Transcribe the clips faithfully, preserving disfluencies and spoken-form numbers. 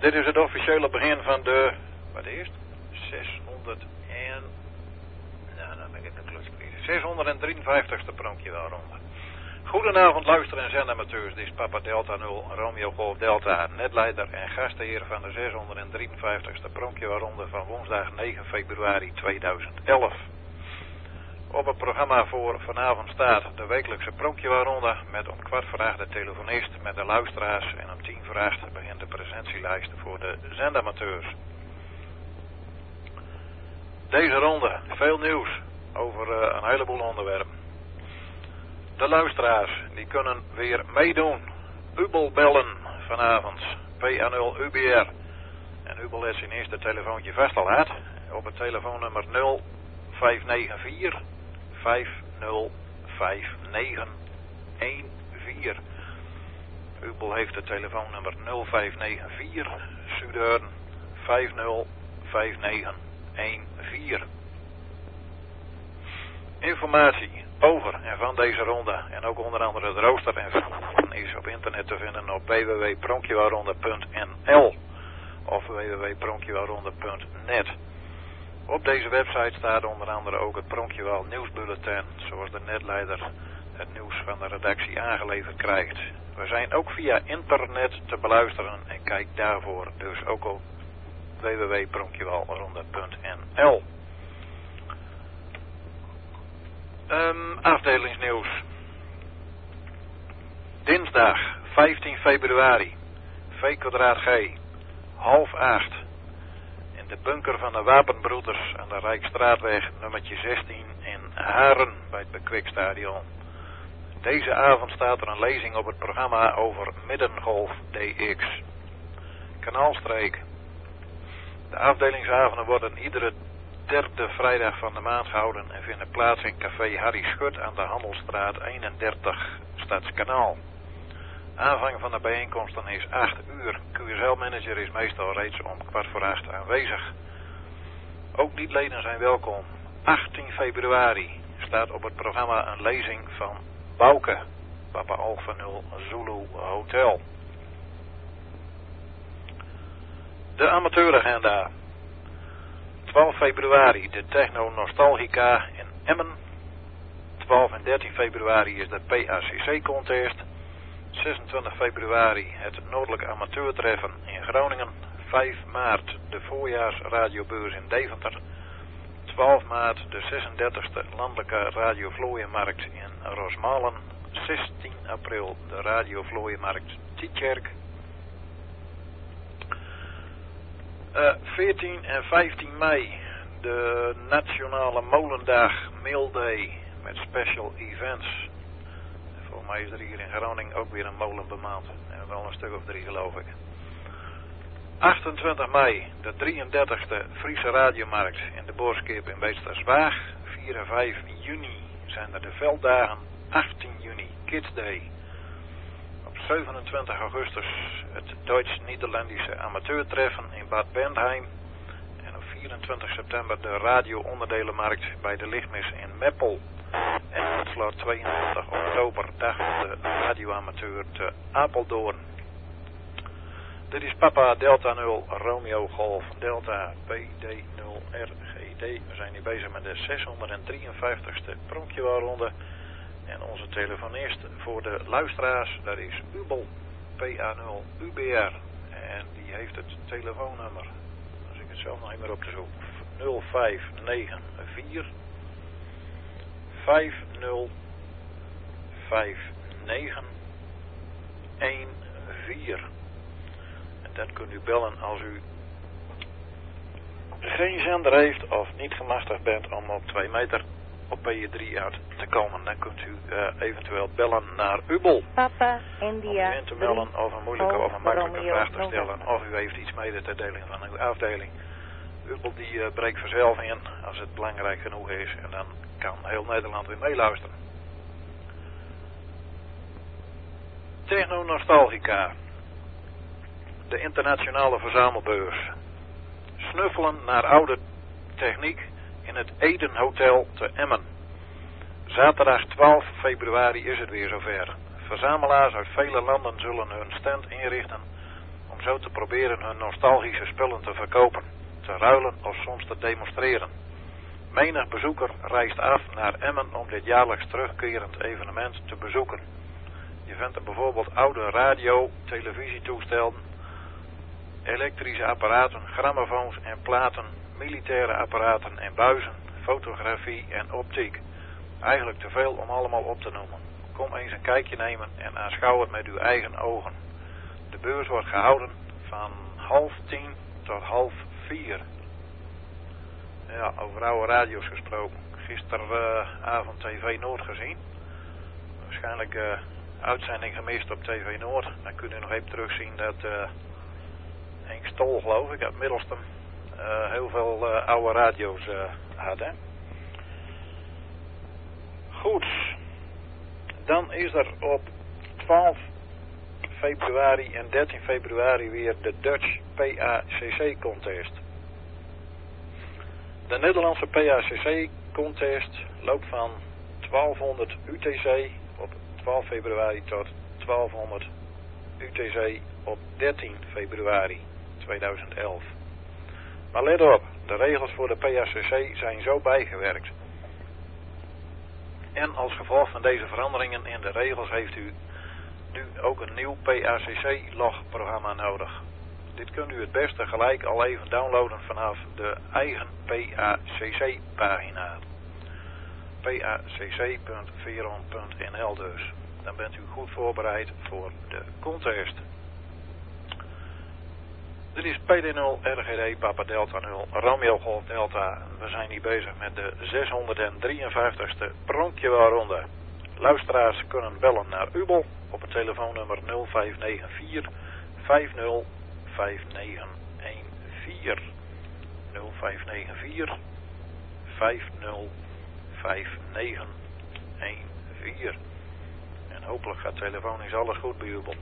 Dit is het officiële begin van de, wat is het? zeshonderd en, nou dan ben ik een klus kwijt. zeshonderddrieënvijftigste pronkje wel ronde. Goedenavond luister- en zendamateurs, dit is Papa Delta nul, Romeo Golf Delta, netleider en gastheer van de zeshonderddrieënvijftigste pronkje wel ronde van woensdag negen februari tweeduizend elf. Op het programma voor vanavond staat de wekelijkse pronkjewaarronde met om kwart voor acht de telefonist met de luisteraars en om tien voor acht begint de presentielijst voor de zendamateurs. Deze ronde, veel nieuws over uh, een heleboel onderwerpen. De luisteraars die kunnen weer meedoen. Ubel bellen vanavond, P A nul U B R. En Ubel heeft zijn eerste telefoontje vast al had op het telefoonnummer nul vijf negen vier vijf nul vijf negen een vier. Ubel heeft het telefoonnummer nul vijf negen vier Zuidern vijf nul vijf negen een vier. Informatie over en van deze ronde en ook onder andere het rooster en van is op internet te vinden op w w w punt pronkjewaarronde punt n l of w w w punt pronkjewaarronde punt net. Op deze website staat onder andere ook het Pronkjewel nieuwsbulletin, zoals de netleider het nieuws van de redactie aangeleverd krijgt. We zijn ook via internet te beluisteren en kijk daarvoor dus ook op w w w punt pronkjewelronde punt n l. Um, afdelingsnieuws. Dinsdag vijftien februari, V kwadraat G, half acht. De bunker van de wapenbroeders aan de Rijksstraatweg nummertje zestien in Haren bij het Bekwikstadion. Deze avond staat er een lezing op het programma over Middengolf D X. Kanaalstreek. De afdelingsavonden worden iedere derde vrijdag van de maand gehouden en vinden plaats in café Harry Schut aan de Handelstraat eenendertig, Stadskanaal. Aanvang van de bijeenkomsten is acht uur. Q S L-manager is meestal reeds om kwart voor acht aanwezig. Ook niet-leden zijn welkom. achttien februari staat op het programma een lezing van Bouke, Papa Alpha nul Zulu Hotel. De amateuragenda. twaalf februari de Techno Nostalgica in Emmen. twaalf en dertien februari is de P A C C-contest. zesentwintig februari het Noordelijke Amateurtreffen in Groningen. vijf maart de voorjaarsradiobeurs in Deventer. twaalf maart de zesendertigste Landelijke Radiovlooienmarkt in Rosmalen. zestien april de Radiovlooienmarkt Tietjerk. Uh, veertien en vijftien mei de Nationale Molendag Mail Day met special events. Volgens mij is er hier in Groningen ook weer een molen bemaand. En wel een stuk of drie geloof ik. achtentwintig mei, de drieëndertigste Friese Radiomarkt in de Boorskip in Beesterswaag. vier en vijf juni zijn er de Velddagen. achttien juni Kids Day. Op zevenentwintig augustus het Duits-Nederlandische Amateurtreffen in Bad Bentheim. En op vierentwintig september de Radio-onderdelenmarkt bij de Lichtmis in Meppel. En tot slot tweeëntwintig oktober, dag van de radioamateur te Apeldoorn. Dit is Papa Delta nul, Romeo Golf Delta, P D nul R G D. We zijn hier bezig met de zeshonderddrieënvijftigste pronkjewaarronde. En onze telefonist voor de luisteraars, dat is Ubel, P A nul U B R. En die heeft het telefoonnummer, als ik het zelf nog even op te zoeken, nul vijf negen vier vijf nul vijf negen een vier. En dan kunt u bellen als u geen zender heeft of niet gemachtigd bent om op twee meter op P J drie uit te komen. Dan kunt u uh, eventueel bellen naar Ubel. Papa, India, om u in te melden of een moeilijke of een makkelijke vraag te stellen. Of u heeft iets mede te delen van uw afdeling. Ubel die uh, breekt vanzelf in als het belangrijk genoeg is. En dan kan heel Nederland weer meeluisteren. Techno Nostalgica. De internationale verzamelbeurs. Snuffelen naar oude techniek in het Eden Hotel te Emmen. Zaterdag twaalf februari is het weer zover. Verzamelaars uit vele landen zullen hun stand inrichten om om zo te proberen hun nostalgische spullen te verkopen, te ruilen of soms te demonstreren. Menig bezoeker reist af naar Emmen om dit jaarlijks terugkerend evenement te bezoeken. Je vindt er bijvoorbeeld oude radio, televisietoestellen, elektrische apparaten, grammofoons en platen, militaire apparaten en buizen, fotografie en optiek. Eigenlijk te veel om allemaal op te noemen. Kom eens een kijkje nemen en aanschouw het met uw eigen ogen. De beurs wordt gehouden van half tien tot half vier. Ja, over oude radio's gesproken. Gisteravond T V Noord gezien. Waarschijnlijk uh, uitzending gemist op T V Noord. Dan kunt u nog even terugzien dat uh, Henk Stol, geloof ik, uit Middelstum uh, heel veel uh, oude radio's uh, had. Hè? Goed. Dan is er op twaalf februari en dertien februari weer de Dutch P A C C contest. De Nederlandse P A C C contest loopt van twaalfhonderd U T C op twaalf februari tot twaalfhonderd U T C op dertien februari tweeduizend elf. Maar let op, de regels voor de P A C C zijn zo bijgewerkt. En als gevolg van deze veranderingen in de regels heeft u nu ook een nieuw P A C C-logprogramma nodig. Dit kunt u het beste gelijk al even downloaden vanaf de eigen P A C C-pagina. P A C C punt veron punt N L dus. Dan bent u goed voorbereid voor de contest. Dit is P D nul R G D Papa Delta nul Romeo Golf Delta. We zijn hier bezig met de zeshonderddrieënvijftigste Pronkjewaarronde. Luisteraars kunnen bellen naar Ubel op het telefoonnummer nul vijf negen vier vijf nul vijf negen een vier. nul vijf negen vier vijf nul vijf negen een vier. En hopelijk gaat telefonisch alles goed bij Ubel.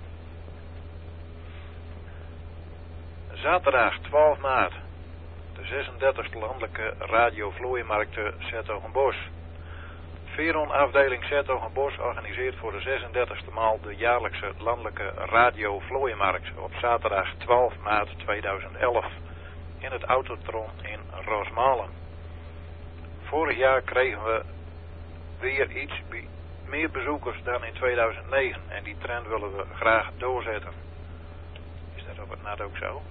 Zaterdag twaalf maart, de zesendertigste landelijke radio Vlooienmarkt te 's-Hertogenbosch. Veron afdeling 's-Hertogenbosch organiseert voor de zesendertigste maal de jaarlijkse landelijke radio Vlooienmarkt op zaterdag twaalf maart tweeduizend elf in het Autotron in Rosmalen. Vorig jaar kregen we weer iets meer bezoekers dan in tweeduizend negen en die trend willen we graag doorzetten. Is dat op het N A D ook zo?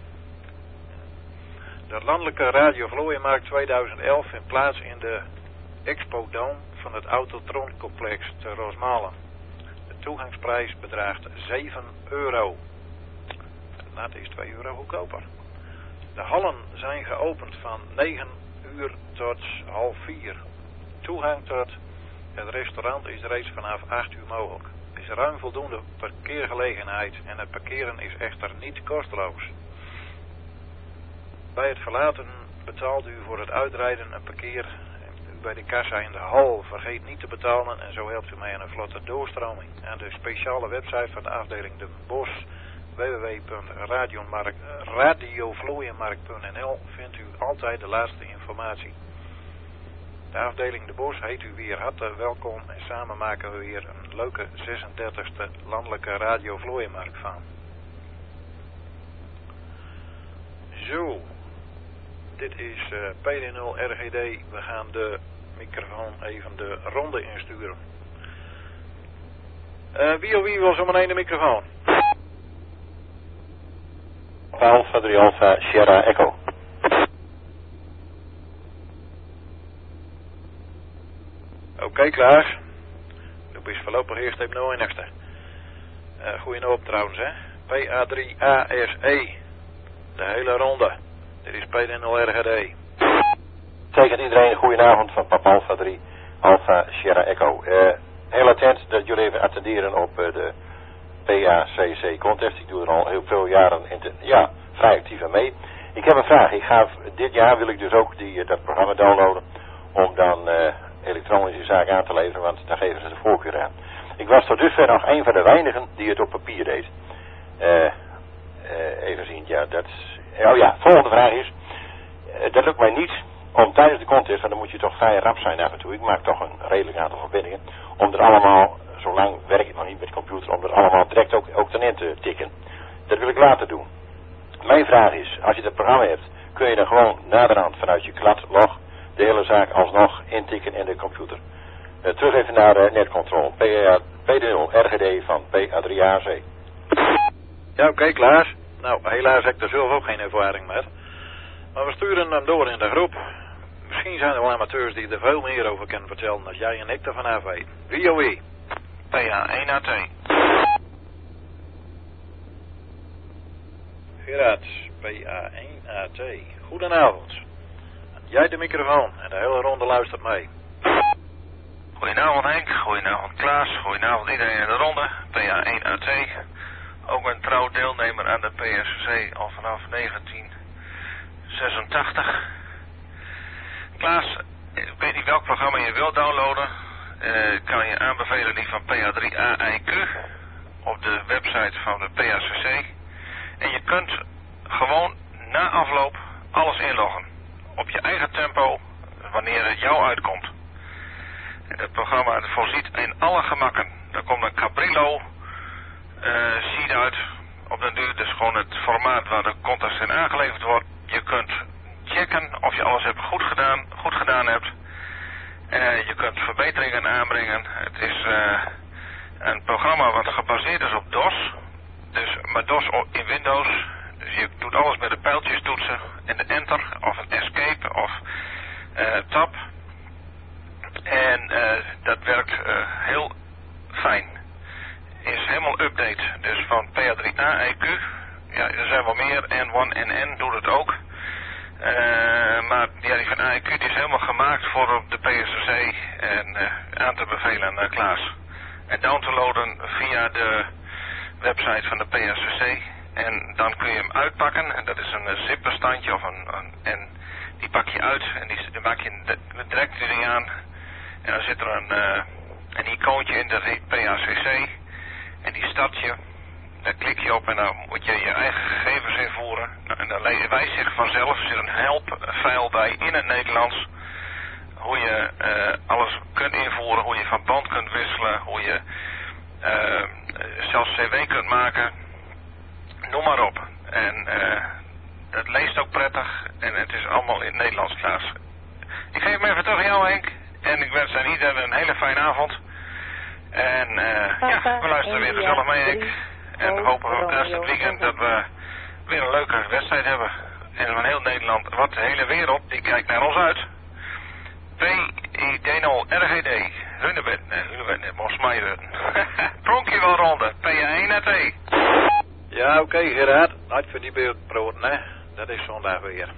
De landelijke Radio Vlooienmarkt tweeduizend elf vindt plaats in de Expo Dome van het Autotron complex te Rosmalen. De toegangsprijs bedraagt zeven euro. Dat is twee euro goedkoper. De hallen zijn geopend van negen uur tot half vier. Toegang tot het restaurant is reeds vanaf acht uur mogelijk. Er is ruim voldoende parkeergelegenheid en het parkeren is echter niet kosteloos. Bij het verlaten betaalt u voor het uitrijden een parkeer bij de kassa in de hal. Vergeet niet te betalen en zo helpt u mij aan een vlotte doorstroming. Aan de speciale website van de afdeling De Bosch w w w punt radiovlooienmarkt punt n l vindt u altijd de laatste informatie. De afdeling De Bosch heet u weer hartelijk welkom en samen maken we weer een leuke zesendertigste landelijke Radio Vlooienmarkt van. Zo, dit is uh, P D nul R G D. We gaan de microfoon even de ronde insturen. Uh, wie of wie wil zo meteen de microfoon? Alpha drie Alpha Sierra Echo. Oké, okay, klaar. Dat is voorlopig eerst even de enigste. Uh, goeie hoop trouwens, hè. P A drie A S E. De hele ronde. Dit is P D nul R G D. Tegen iedereen een goedenavond van Papa Alpha drie Alpha Sierra Echo. Uh, heel attent dat jullie even attenderen op uh, de P A C C contest. Ik doe er al heel veel jaren in te, ja, vrij actief aan mee. Ik heb een vraag. Ik ga, dit jaar wil ik dus ook die, uh, dat programma downloaden om dan uh, elektronische zaken aan te leveren, want daar geven ze de voorkeur aan. Ik was tot dusver nog een van de weinigen die het op papier deed. Uh, uh, even zien, ja, dat is... Oh ja, volgende vraag is, uh, dat lukt mij niet om tijdens de contest, want dan moet je toch vrij rap zijn af en toe. Ik maak toch een redelijk aantal verbindingen, om er allemaal, zolang werk ik nog niet met de computer, om er allemaal direct ook, ook ten in te tikken. Dat wil ik later doen. mijn vraag is, als je het programma hebt, kun je dan gewoon naderhand vanuit je klatlog de hele zaak alsnog intikken in de computer. Uh, terug even naar uh, netcontrol. P D nul R G D van P A drie A C. Ja, oké, okay, Klaas. Nou, helaas heb ik er zelf ook geen ervaring met. Maar we sturen hem door in de groep. Misschien zijn er wel amateurs die er veel meer over kunnen vertellen dan jij en ik ervan af weten. V O E. P A één A T. Gerard, P A één A T. Goedenavond. Jij de microfoon en de hele ronde luistert mee. Goedenavond Henk, goedenavond Klaas, goedenavond iedereen in de ronde. P A één A T. Ook een trouw deelnemer aan de P S C al vanaf negentien zesentachtig. Klaas, ik weet niet welk programma je wilt downloaden. Uh, kan je aanbevelen die van P A drie A I Q op de website van de P A C C. En je kunt gewoon na afloop alles inloggen. Op je eigen tempo, wanneer het jou uitkomt. En het programma voorziet in alle gemakken. Er komt een Cabrillo uh, sheet uit op den duur. Dus gewoon het formaat waar de context in aangeleverd wordt. Je kunt checken of je alles hebt goed gedaan, goed gedaan hebt. Uh, je kunt verbeteringen aanbrengen. Het is uh, een programma wat gebaseerd is op DOS. Dus maar DOS in Windows. Dus je doet alles met de pijltjes toetsen en de enter of een escape of uh, tab. En uh, dat werkt uh, heel fijn. Is helemaal update. Dus van P A drie A I Q. Ja, er zijn wel meer. N één N N doet het ook. Uh, maar ja, die van A I Q die is helemaal gemaakt voor op de P S C en uh, aan te bevelen aan uh, Klaas. En down te loaden via de website van de P S C. En dan kun je hem uitpakken. En dat is een uh, zipbestandje of een, een en die pak je uit en die, die maak je direct erin aan. En dan zit er een, uh, een icoontje in, dat heet P A C C. En die start je. Daar klik je op en dan moet je je eigen gegevens invoeren. En dan wijst zich vanzelf, er zit een help-file bij in het Nederlands. Hoe je uh, alles kunt invoeren, hoe je van band kunt wisselen, hoe je uh, zelfs C W kunt maken. Noem maar op. En uh, het leest ook prettig en het is allemaal in het Nederlands, Klaas. Ik geef me even terug aan jou, Henk. En ik wens aan iedereen een hele fijne avond. En uh, ja, we luisteren weer gezellig mee, Henk. En we hopen de rest van het weekend dat we weer een leuke wedstrijd hebben. En van heel Nederland, wat de hele wereld, die kijkt naar ons uit. P I D nul R G D. Hunebed, nee, Hunebed, Mosmeijer. Pronkje wel ronde. P A één A T. Ja, oké, okay, Gerard. Uit voor die beeldbroden, hè. Dat is zondag weer.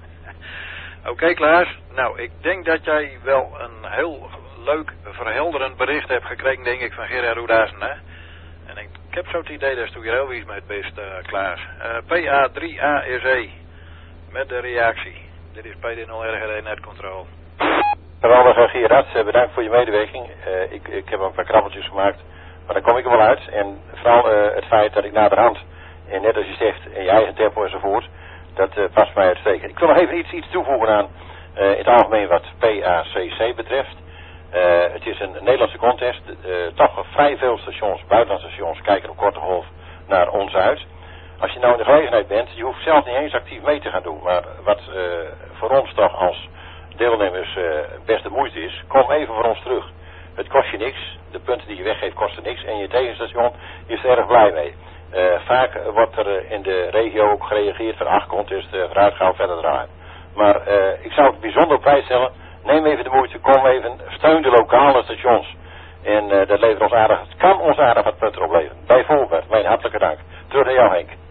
Oké, okay, Klaas. Nou, ik denk dat jij wel een heel leuk, verhelderend bericht hebt gekregen, denk ik, van Gerard Roedazen, hè. En ik, ik heb zo het idee dat je heel iets met best, uh, Klaas. Uh, P A drie A S E. Met de reactie. Dit is P D nul R G D netcontrole. Geweldig, Gerard. Bedankt voor je medewerking. Uh, ik, ik heb een paar krabbeltjes gemaakt. Maar daar kom ik er wel uit. En vooral uh, het feit dat ik naderhand, en net als je zegt, in je eigen tempo enzovoort, dat uh, past mij uitstekend. Ik wil nog even iets, iets toevoegen aan uh, in het algemeen wat P A C C betreft. Uh, het is een Nederlandse contest. Uh, toch vrij veel stations, buitenlandse stations, kijken op korte golf naar ons uit. Als je nou in de gelegenheid bent, je hoeft zelf niet eens actief mee te gaan doen. Maar wat uh, voor ons toch als deelnemers uh, best de moeite is, kom even voor ons terug. Het kost je niks. De punten die je weggeeft kosten niks. En je tegenstation is er erg blij mee. Uh, vaak wordt er uh, in de regio ook gereageerd van ach, contest, uh, vooruit gaan we verder draaien. Maar uh, ik zou het bijzonder op prijs stellen. Neem even de moeite, kom even, steun de lokale stations. En uh, dat levert ons aardig, het kan ons aardig wat punten opleveren. Bijvoorbeeld, mijn hartelijke dank. Terug naar jou, Henk.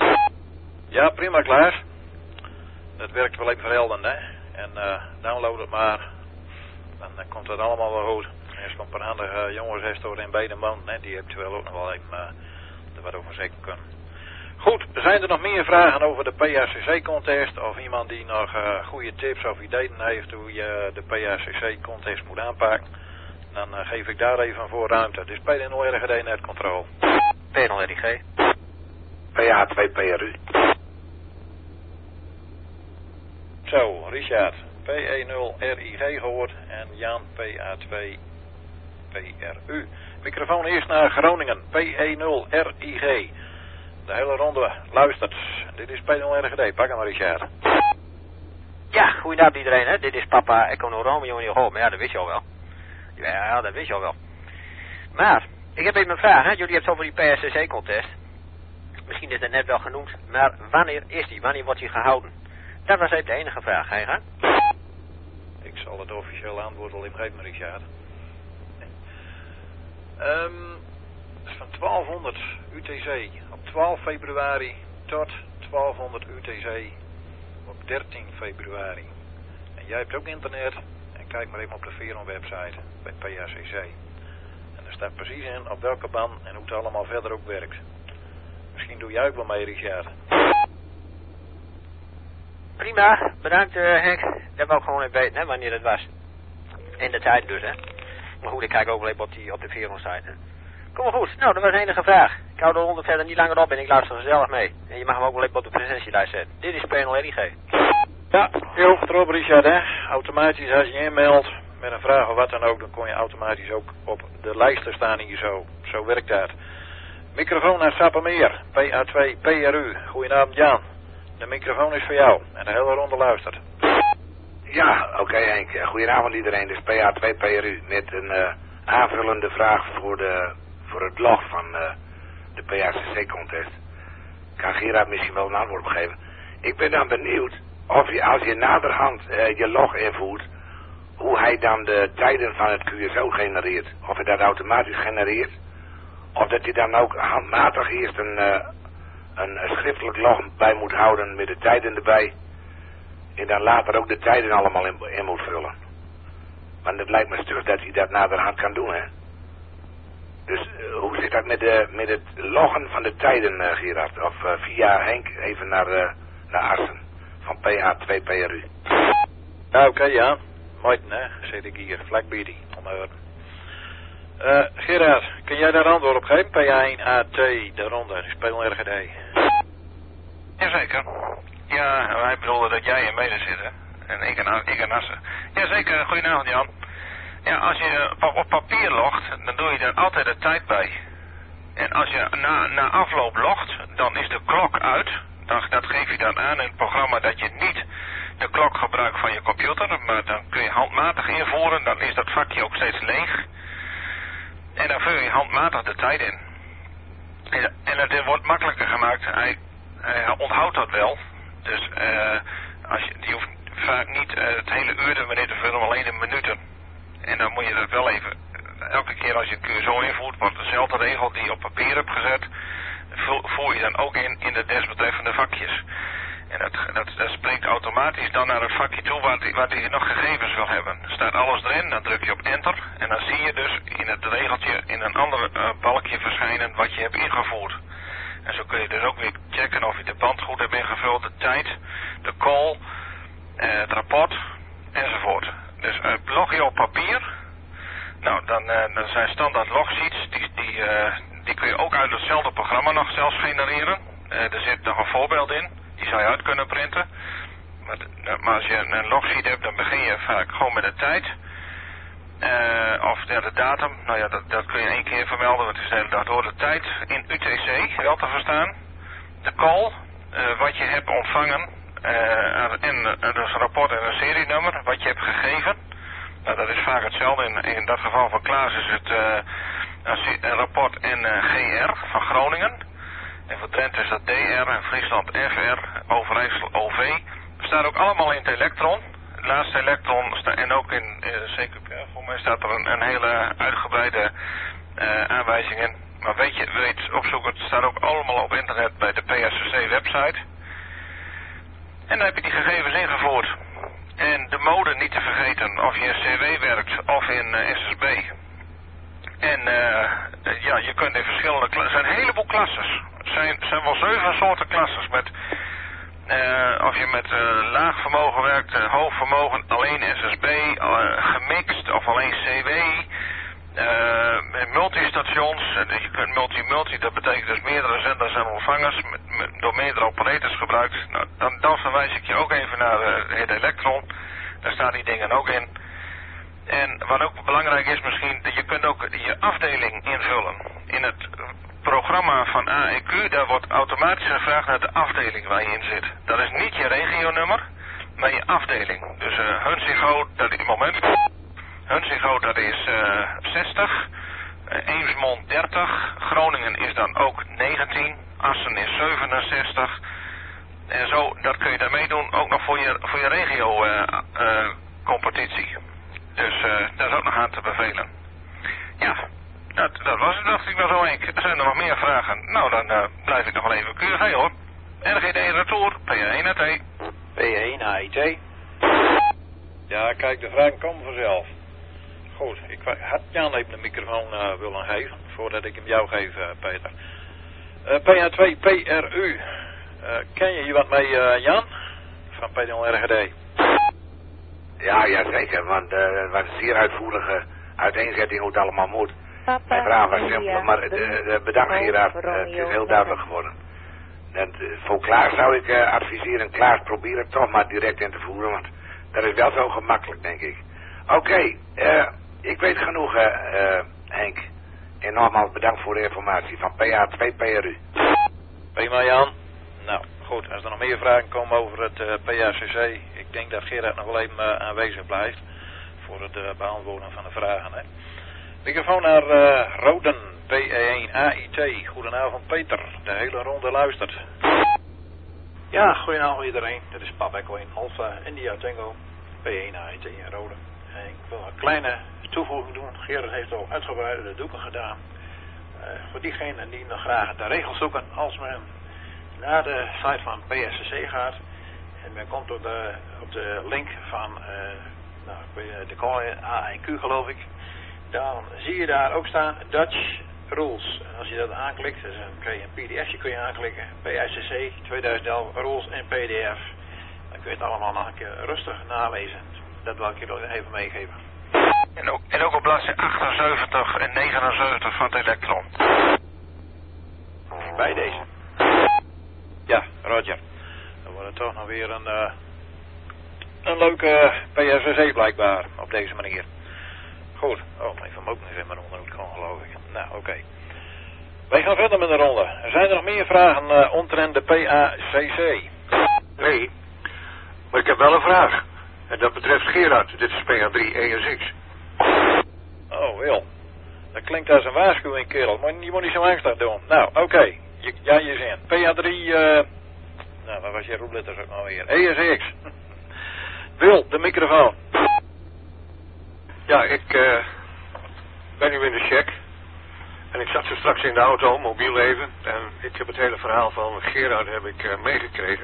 Ja, prima, Klaas. Dat werkt wel even verhelderend, hè. En uh, download het maar. Dan uh, komt het allemaal wel goed. En als je een paar handige uh, jongens heeft door in beide maanden, hè, die eventueel ook nog wel even uh, er wat over zeker kunnen. Goed, zijn er nog meer vragen over de P A C C-contest? Of iemand die nog uh, goede tips of ideeën heeft hoe je de P A C C-contest moet aanpakken? Dan uh, geef ik daar even voor ruimte. Dus P D nul R G D netcontrole. P nul R I G. P A twee P R U. Zo, Richard. P E nul R I G gehoord en Jan P A twee P R U. Microfoon eerst naar Groningen. P E nul R I G. De hele ronde luistert. Dit is P nul R G D. Pak hem maar, Richard. Ja, goedenavond iedereen, hè. Dit is papa Echo Romeo in je hoofd. Maar ja, dat wist je al wel. Ja, dat wist je al wel. Maar, ik heb even een vraag, hè. Jullie hebben het over die P S C C-contest. Misschien is het net wel genoemd, maar wanneer is die? Wanneer wordt die gehouden? Dat was even de enige vraag, hè, hè? Ik zal het officiële antwoord wel even geven, Richard. Um, dat is van twaalfhonderd U T C op twaalf februari tot twaalfhonderd U T C op dertien februari. En jij hebt ook internet en kijk maar even op de Veron website bij P A C C. En daar staat precies in op welke band en hoe het allemaal verder ook werkt. Misschien doe jij ook wel mee, Richard. Prima, bedankt uh, Henk. Dat wou ik gewoon even weten, hè, wanneer het was. En de tijd dus, hè. Maar goed, ik kijk ook wel even op, die, op de Veron site, hè. Kom maar goed, nou, dat was de enige vraag. Ik hou de ronde verder niet langer op en ik luister gezellig mee. En je mag hem ook wel even op de presentielijst zetten. Dit is P nul R I G. Ja, heel goed erop, Richard, hè. Automatisch, als je je inmeldt met een vraag of wat dan ook, dan kon je automatisch ook op de lijsten staan hier zo. Zo werkt dat. Microfoon naar Sappemeer, P A twee P R U. Goedenavond, Jan. De microfoon is voor jou en de hele ronde luistert. Ja, oké okay, Henk. Goedenavond iedereen. Dit is P A twee P R U met een uh, aanvullende vraag voor, de, voor het log van uh, de P A C C-contest. Kan Gerard misschien wel een antwoord op geven. Ik ben dan benieuwd of je als je naderhand uh, je log invoert, hoe hij dan de tijden van het Q S O genereert. Of hij dat automatisch genereert. Of dat hij dan ook handmatig eerst een, uh, een, een schriftelijk log bij moet houden met de tijden erbij. En dan later ook de tijden allemaal in, in moet vullen. Want het lijkt me stug dat hij dat naderhand kan doen, hè. Dus uh, hoe zit dat met, de, met het loggen van de tijden, uh, Gerard? Of uh, via Henk even naar, uh, naar Assen van P A twee P R U. Ja, oké, okay, ja. Mooi, hè. Zit ik hier, vlak bij die. Uh, Gerard, kun jij daar antwoord op geven? P A één A T, de ronde, dus P nul R G D. Jazeker. Ja, wij bedoelden dat jij in mede zit, hè? En ik en, ik en Assen. Jazeker, goedenavond Jan. Ja, als je op papier logt, dan doe je er altijd de tijd bij. En als je na, na afloop logt, dan is de klok uit. Dan, dat geef je dan aan in het programma dat je niet de klok gebruikt van je computer. Maar dan kun je handmatig invoeren, dan is dat vakje ook steeds leeg. En dan vul je handmatig de tijd in. En, en het wordt makkelijker gemaakt. Hij, hij onthoudt dat wel. Dus uh, als je, je hoeft vaak niet uh, het hele uur de minuut te vullen, maar alleen de minuten. En dan moet je dat wel even, elke keer als je een Q S O invoert, wordt dezelfde regel die je op papier hebt gezet, voer je dan ook in, in de desbetreffende vakjes. En dat, dat, dat springt automatisch dan naar het vakje toe waar die, waar die nog gegevens wil hebben. Er staat alles erin, dan druk je op enter en dan zie je dus in het regeltje in een ander uh, balkje verschijnen wat je hebt ingevoerd. En zo kun je dus ook weer checken of je de band goed hebt ingevuld, de tijd, de call, uh, het rapport enzovoort. Dus uh, log je op papier, nou dan, uh, dan zijn standaard logsheets, die, die, uh, die kun je ook uit hetzelfde programma nog zelfs genereren. Uh, er zit nog een voorbeeld in, die zou je uit kunnen printen. Maar, uh, maar als je een, een logsheet hebt, dan begin je vaak gewoon met de tijd. Uh, of ja, de datum, nou ja, dat, dat kun je één keer vermelden, want het is de hele dag door. De tijd in U T C, wel te verstaan. De call, uh, wat je hebt ontvangen. Uh, en uh, dus een rapport en een serienummer, wat je hebt gegeven. Nou, dat is vaak hetzelfde. In, in dat geval van Klaas is het uh, een, een rapport en uh, G R van Groningen. En voor Drenthe is dat D R en Friesland F R, Overijssel O V. Staat ook allemaal in het elektron. Het laatste elektron sta, en ook in uh, C Q P R, voor mij staat er een, een hele uitgebreide uh, aanwijzing in. Maar weet je, weet opzoeken, het staat ook allemaal op internet bij de P A C C website. En dan heb je die gegevens ingevoerd. En de mode niet te vergeten, of je in C W werkt of in uh, S S B. En uh, ja, je kunt in verschillende klassen, er zijn een heleboel klasses. Er zijn, zijn wel zeven soorten klasses met... Uh, of je met uh, laag vermogen werkt, uh, hoog vermogen, alleen S S B, uh, gemixt of alleen C W, uh, met multistations, uh, je kunt multi-multi, dat betekent dus meerdere zenders en ontvangers, met, met, door meerdere operators gebruikt. Nou, dan, dan verwijs ik je ook even naar uh, het elektron, daar staan die dingen ook in. En wat ook belangrijk is misschien, je kunt ook je afdeling invullen. In het programma van A E Q, daar wordt automatisch gevraagd naar de afdeling waar je in zit. Dat is niet je regionummer, maar je afdeling. Dus uh, Hunsingo, dat is moment. Hunsingo, dat is uh, zestig. Uh, Eemsmond dertig. Groningen is dan ook negentien. Assen is zevenenzestig. En zo, dat kun je daarmee doen, ook nog voor je, voor je regio uh, uh, competitie. Dus uh, dat is ook nog aan te bevelen. Ja, dat, dat was het, dacht ik wel zo, Henk. Er zijn er nog meer vragen. Nou, dan uh, blijf ik nog wel even keurig heen, hoor. R G D Retour, P A één A T. P A één A I T. Ja, kijk, de vragen komen vanzelf. Goed, ik had Jan even de microfoon uh, willen geven, voordat ik hem jou geef, uh, Peter. Uh, P A twee P R U. Uh, ken je hier wat mee, uh, Jan? Van P nul R G D. Ja, ja zeker, want uh, het was een zeer uitvoerige uiteenzetting hoe het allemaal moet. Papa, Mijn vraag was India, simpel, maar uh, uh, bedankt Gerard, uh, het is heel duidelijk geworden. En, uh, voor Klaas zou ik uh, adviseren, Klaas probeer het toch maar direct in te voeren, want dat is wel zo gemakkelijk, denk ik. Oké, okay, uh, ik weet genoeg, uh, uh, Henk. En nogmaals bedankt voor de informatie van P A twee P R U. Prima, Jan. Nou, goed, als er nog meer vragen komen over het uh, P A C C, ik denk dat Gerard nog wel even uh, aanwezig blijft voor het uh, beantwoorden van de vragen. Hè. Microfoon naar uh, Roden, P A één A I T. Goedenavond, Peter. De hele ronde luistert. Ja, goedenavond iedereen. Dit is Papa Echo één Alpha India Tango, P A één A I T in Roden. En ik wil een kleine toevoeging doen. Gerard heeft al uitgebreid de doeken gedaan. Uh, voor diegenen die nog graag de regels zoeken, als men naar de site van P S C C gaat en men komt op de, op de link van uh, nou, de call A I Q geloof ik, dan zie je daar ook staan Dutch Rules. En als je dat aanklikt, dus dan kun je een P D F'je kun je aanklikken, P S C C tweeduizend elf Rules en P D F. Dan kun je het allemaal nog een keer rustig nalezen. Dat wil ik je even meegeven. En ook, en ook op bladzijde achtenzeventig en negenenzeventig van het Electron. Bij deze. Ja, Roger. Dan wordt het toch nog weer een, uh, een leuke P S C C blijkbaar op deze manier. Goed. Oh, mijn vermogen is in mijn onderhoed gewoon, geloof ik. Nou, oké. Okay. Wij gaan verder met de ronde. Zijn er nog meer vragen uh, omtrent de P A C C? Nee, maar ik heb wel een vraag. En dat betreft Gerard. Dit is P A drie E S X. Oh, Wil. Dat klinkt als een waarschuwing, kerel. Maar je moet niet zo angstig doen. Nou, oké. Okay. Ja, je zin. P A drie, uh... nou, waar was je roepletters ook nog weer? E S X. Wil, de microfoon. Ja, ik uh, ben nu in de check. En ik zat zo straks in de auto, mobiel even. En ik heb het hele verhaal van Gerard heb ik uh, meegekregen.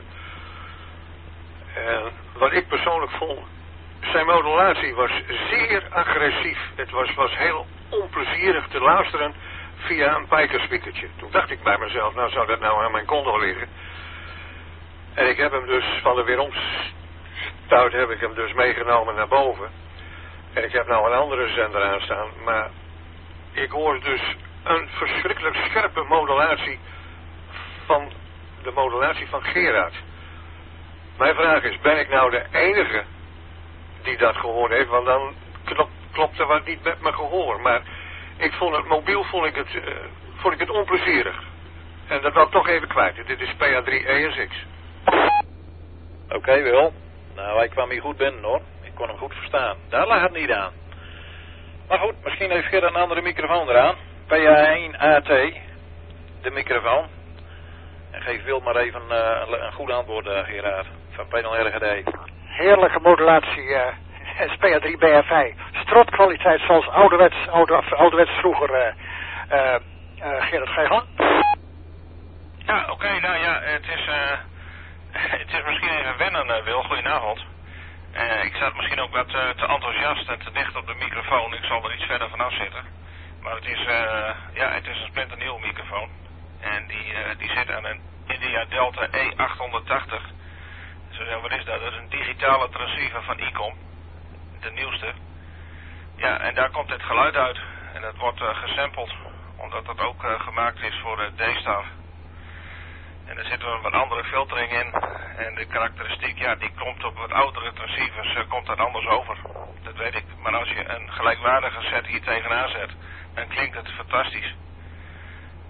En wat ik persoonlijk vond, zijn modulatie was zeer agressief. Het was, was heel onplezierig te luisteren via een pijkerspeakertje. Toen dacht ik bij mezelf, nou zou dat nou aan mijn condo liggen. En ik heb hem dus van de weeromstuit heb ik hem dus meegenomen naar boven. En ik heb nou een andere zender aanstaan. Maar ik hoor dus een verschrikkelijk scherpe modulatie van de modulatie van Gerard. Mijn vraag is, ben ik nou de enige die dat gehoord heeft? Want dan klopt, klopt er wat niet met mijn gehoor. Maar ik vond het mobiel vond ik het, uh, vond ik het onplezierig. En dat wil ik toch even kwijt. Dit is P A drie E S X. Oké, okay, Wil. Nou, hij kwam hier goed binnen, hoor. Ik kon hem goed verstaan. Daar lag het niet aan. Maar goed, misschien heeft Gerard een andere microfoon eraan. P A één A T. De microfoon. En geef Wil maar even uh, een goed antwoord, uh, Gerard. Van P nul R G D. Heerlijke modulatie. Uh, P A drie B F I. Strotkwaliteit zoals ouderwets, ouder, ouderwets vroeger. Uh, uh, uh, Gerard, ga je gang? Ja, oké. Okay, nou ja, het is, uh, het is misschien even wennen, uh, Wil. Goedenavond. Uh, ik zat misschien ook wat uh, te enthousiast en te dicht op de microfoon. Ik zal er iets verder vanaf zitten. Maar het is, uh, ja, het is een splinternieuwe microfoon. En die, uh, die zit aan een India Delta E achthonderdtachtig. Zo zeggen, wat is dat? Dat is een digitale transceiver van ICOM. De nieuwste. Ja, en daar komt het geluid uit. En dat wordt uh, gesampled. Omdat dat ook uh, gemaakt is voor de D-Star. En er zit er wat andere filtering in. En de karakteristiek, ja, die komt op wat oudere transceivers, uh, komt dat anders over. Dat weet ik. Maar als je een gelijkwaardige set hier tegenaan zet, dan klinkt het fantastisch.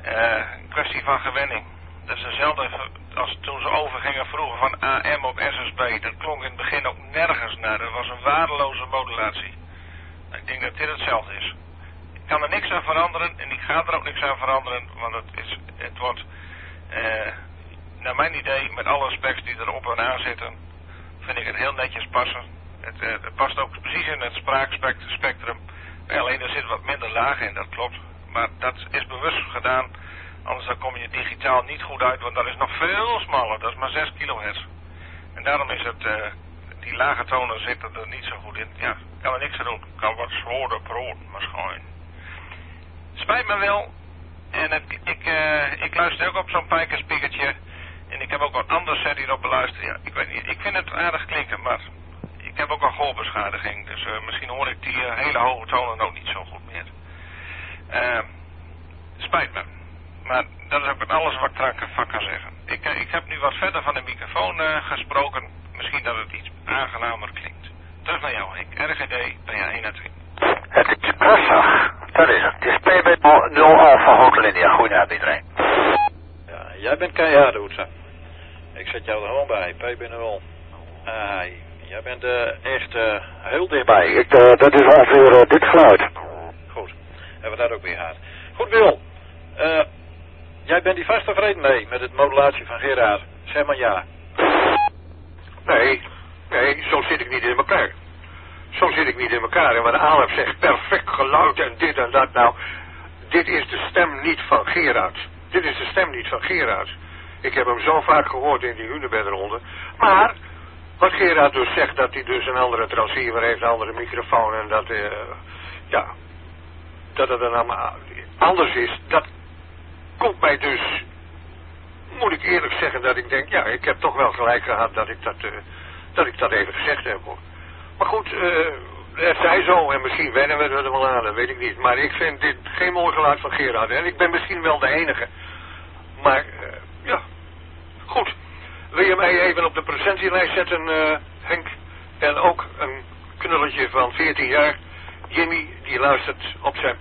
Uh, een kwestie van gewenning. Dat is hetzelfde als toen ze overgingen vroeger van A M op S S B. Dat klonk in het begin ook nergens naar. Dat was een waardeloze modulatie. Ik denk dat dit hetzelfde is. Ik kan er niks aan veranderen en ik ga er ook niks aan veranderen, want het, is, het wordt, uh, naar mijn idee, met alle specs die erop en aan zitten, vind ik het heel netjes passen. Het, uh, het past ook precies in het spraakspectrum. Alleen er zit wat minder laag in, dat klopt. Maar dat is bewust gedaan, anders dan kom je digitaal niet goed uit, want dat is nog veel smaller, dat is maar zes kilohertz. En daarom is het, uh, die lage tonen zitten er niet zo goed in. Ja, ik kan er niks aan doen. Ik kan wat zwoorden brood, maar schoon. Spijt me wel. En het, ik, uh, ik luister ook op zo'n pijkerspiekertje. En ik heb ook wat anders set hierop beluisterd. Ja, ik weet niet, ik vind het aardig klinken, maar ik heb ook een golfbeschadiging. Dus uh, misschien hoor ik die uh, hele hoge tonen ook niet zo goed meer. Uh, spijt me. Maar dat is ook met alles wat ik ervan kan zeggen. Ik, uh, ik heb nu wat verder van de microfoon uh, gesproken. Misschien dat het iets aangenamer klinkt. Terug naar jou, Henk. R G D, P A één uit twee. Het is prachtig. Dat is het. Het is P B nul Alpha Hotel India. Goedenavond iedereen. Ja, jij bent keihard, Oetsa. Ik zet jou er gewoon bij. P B nul. Ah, jij bent uh, echt uh, heel dichtbij. Ik, uh, dat is ongeveer uh, dit geluid. Goed. Hebben we dat ook weer gehad. Goed, Wil. Uh, jij bent die vast tevreden mee met het modulatie van Gerard. Zeg maar ja. Nee, nee, zo zit ik niet in elkaar. Zo zit ik niet in elkaar. En wat Alef zegt, perfect geluid en dit en dat. Nou, dit is de stem niet van Gerard. Dit is de stem niet van Gerard. Ik heb hem zo vaak gehoord in die Hunebedronde. Maar, wat Gerard dus zegt, dat hij dus een andere transceiver heeft, een andere microfoon en dat, uh, ja, dat het dan allemaal anders is, dat komt mij dus, moet ik eerlijk zeggen, dat ik denk, ja, ik heb toch wel gelijk gehad dat ik dat, uh, dat ik dat even gezegd heb, hoor. Maar goed, uh, het zij zo en misschien wennen we er wel aan, dat weet ik niet. Maar ik vind dit geen mooi geluid van Gerard. En ik ben misschien wel de enige. Maar, uh, ja, goed. Wil je mij even op de presentielijst zetten, uh, Henk? En ook een knulletje van veertien jaar. Jimmy, die luistert op zijn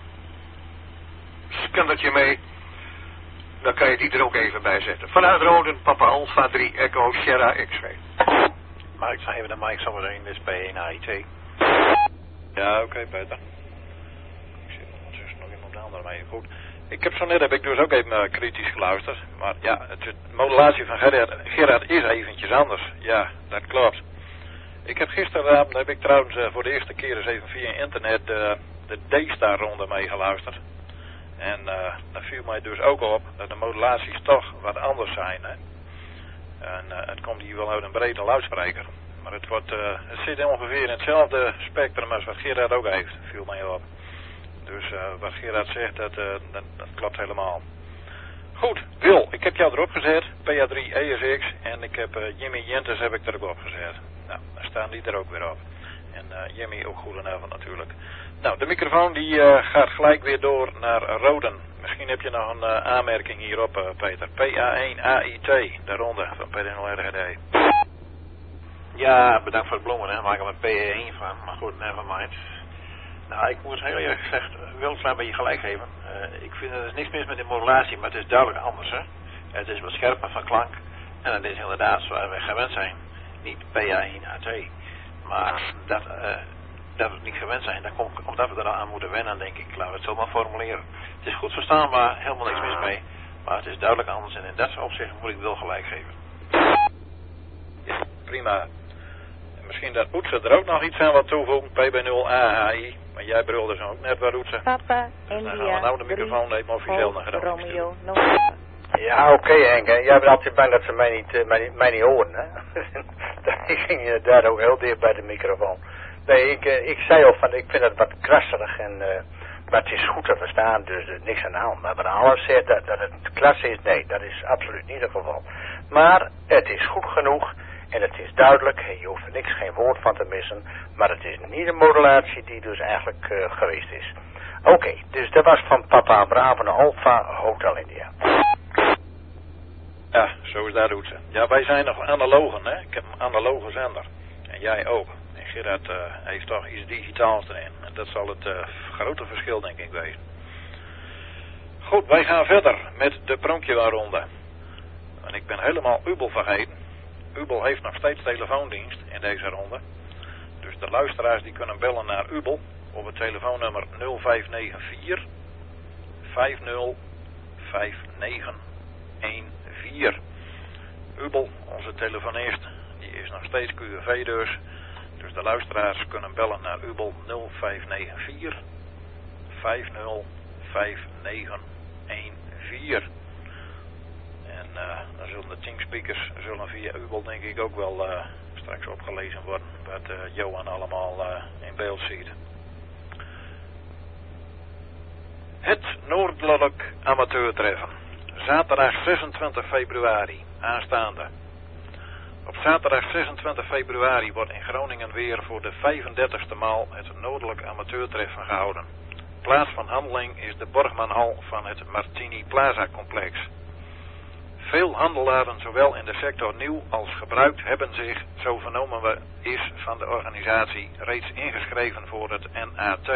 scannertje mee. Dan kan je die er ook even bij zetten. Vanuit Roden, Papa Alpha drie, Echo, Sierra, X-ray. Maar ik ga even de mic zo meteen, dus bij één A I T. Ja, oké, okay, Peter. Ik zit ondertussen nog iemand anders mee. Goed. Ik heb zo net, heb ik dus ook even uh, kritisch geluisterd. Maar ja, het, de modulatie van Gerard, Gerard is eventjes anders. Ja, dat klopt. Ik heb gisteravond, heb ik trouwens uh, voor de eerste keer eens even via internet uh, de D-Star ronde mee geluisterd. En uh, dat viel mij dus ook op dat de modulaties toch wat anders zijn. Hè? En uh, het komt hier wel uit een brede luidspreker. Maar het, wordt, uh, het zit ongeveer in hetzelfde spectrum als wat Gerard ook heeft, viel mij op. Dus uh, wat Gerard zegt, dat, uh, dat, dat klopt helemaal. Goed, Wil, ik heb jou erop gezet, P A drie E S X, en ik heb uh, Jimmy Jentes heb ik er ook op gezet. Nou, dan staan die er ook weer op. En uh, Jimmy ook goedenavond natuurlijk. Nou, de microfoon die uh, gaat gelijk weer door naar Roden. Misschien heb je nog een uh, aanmerking hierop, uh, Peter. P A één A I T, de ronde van P D nul R G D. Ja, bedankt voor het bloemen, hè. Maak er een P A één van, maar goed, nevermind. Nou, ik moet heel eerlijk gezegd, wil een klein beetje gelijk geven. Uh, ik vind er is niks mis met de modulatie, maar het is duidelijk anders, hè. Het is wat scherper van klank. En het is inderdaad zoals wij gewend zijn. Niet P A één A T. Maar dat, uh, dat we het niet gewend zijn, dan komt omdat we eraan moeten wennen, denk ik. Laten we het zo maar formuleren. Het is goed verstaanbaar, helemaal niks mis mee. Maar het is duidelijk anders en in dat opzicht moet ik wel gelijk geven. Ja, prima. En misschien dat Oetse er ook nog iets aan wat toevoegen, P B nul A H I. Maar jij brulde zo ook net waar, Oetse. Papa, dus India, dan gaan we nou de microfoon even officieel naar gedaan. Romeo, November. Ja, oké okay, Henk. Jij bent altijd bang dat ze mij niet, uh, mij, niet, mij niet horen, hè. Ik ging uh, daar ook heel dicht bij de microfoon. Nee, ik, uh, ik zei al van, ik vind het wat krasserig en, uh, maar het is goed te verstaan, dus uh, niks aan de hand. Maar wat alles zegt dat, dat het klasse is, nee, dat is absoluut niet het geval. Maar het is goed genoeg en het is duidelijk, je hoeft er niks, geen woord van te missen. Maar het is niet een modulatie die dus eigenlijk uh, geweest is. Oké, okay, dus dat was van Papa Bravo Alpha Hotel India. Ja, zo is dat, Oetse. Ja, wij zijn nog analogen, hè. Ik heb een analoge zender. En jij ook. En Gerard uh, heeft toch iets digitaals erin. En dat zal het uh, grote verschil, denk ik, wezen. Goed, wij gaan verder met de Pronkjewaronde. En ik ben helemaal Ubel vergeten. Ubel heeft nog steeds telefoondienst in deze ronde. Dus de luisteraars die kunnen bellen naar Ubel op het telefoonnummer nul vijf negen vier vijf nul vijf negen een vier. Ubel, onze telefonist, die is nog steeds Q V dus. Dus de luisteraars kunnen bellen naar Ubel nul vijf negen vier vijf nul vijf negen een vier. En uh, dan zullen de teamspeakers zullen via Ubel denk ik ook wel uh, straks opgelezen worden. Wat uh, Johan allemaal uh, in beeld ziet. Het Noordelijk Amateurtreffen. Zaterdag zesentwintig februari aanstaande. Op zaterdag zesentwintig februari wordt in Groningen weer voor de vijfendertigste maal het Noordelijk Amateurtreffen gehouden. Plaats van handeling is de Borgmanhal van het Martini Plaza complex. Veel handelaren, zowel in de sector nieuw als gebruikt, hebben zich, zo vernomen we, is van de organisatie reeds ingeschreven voor het N A T.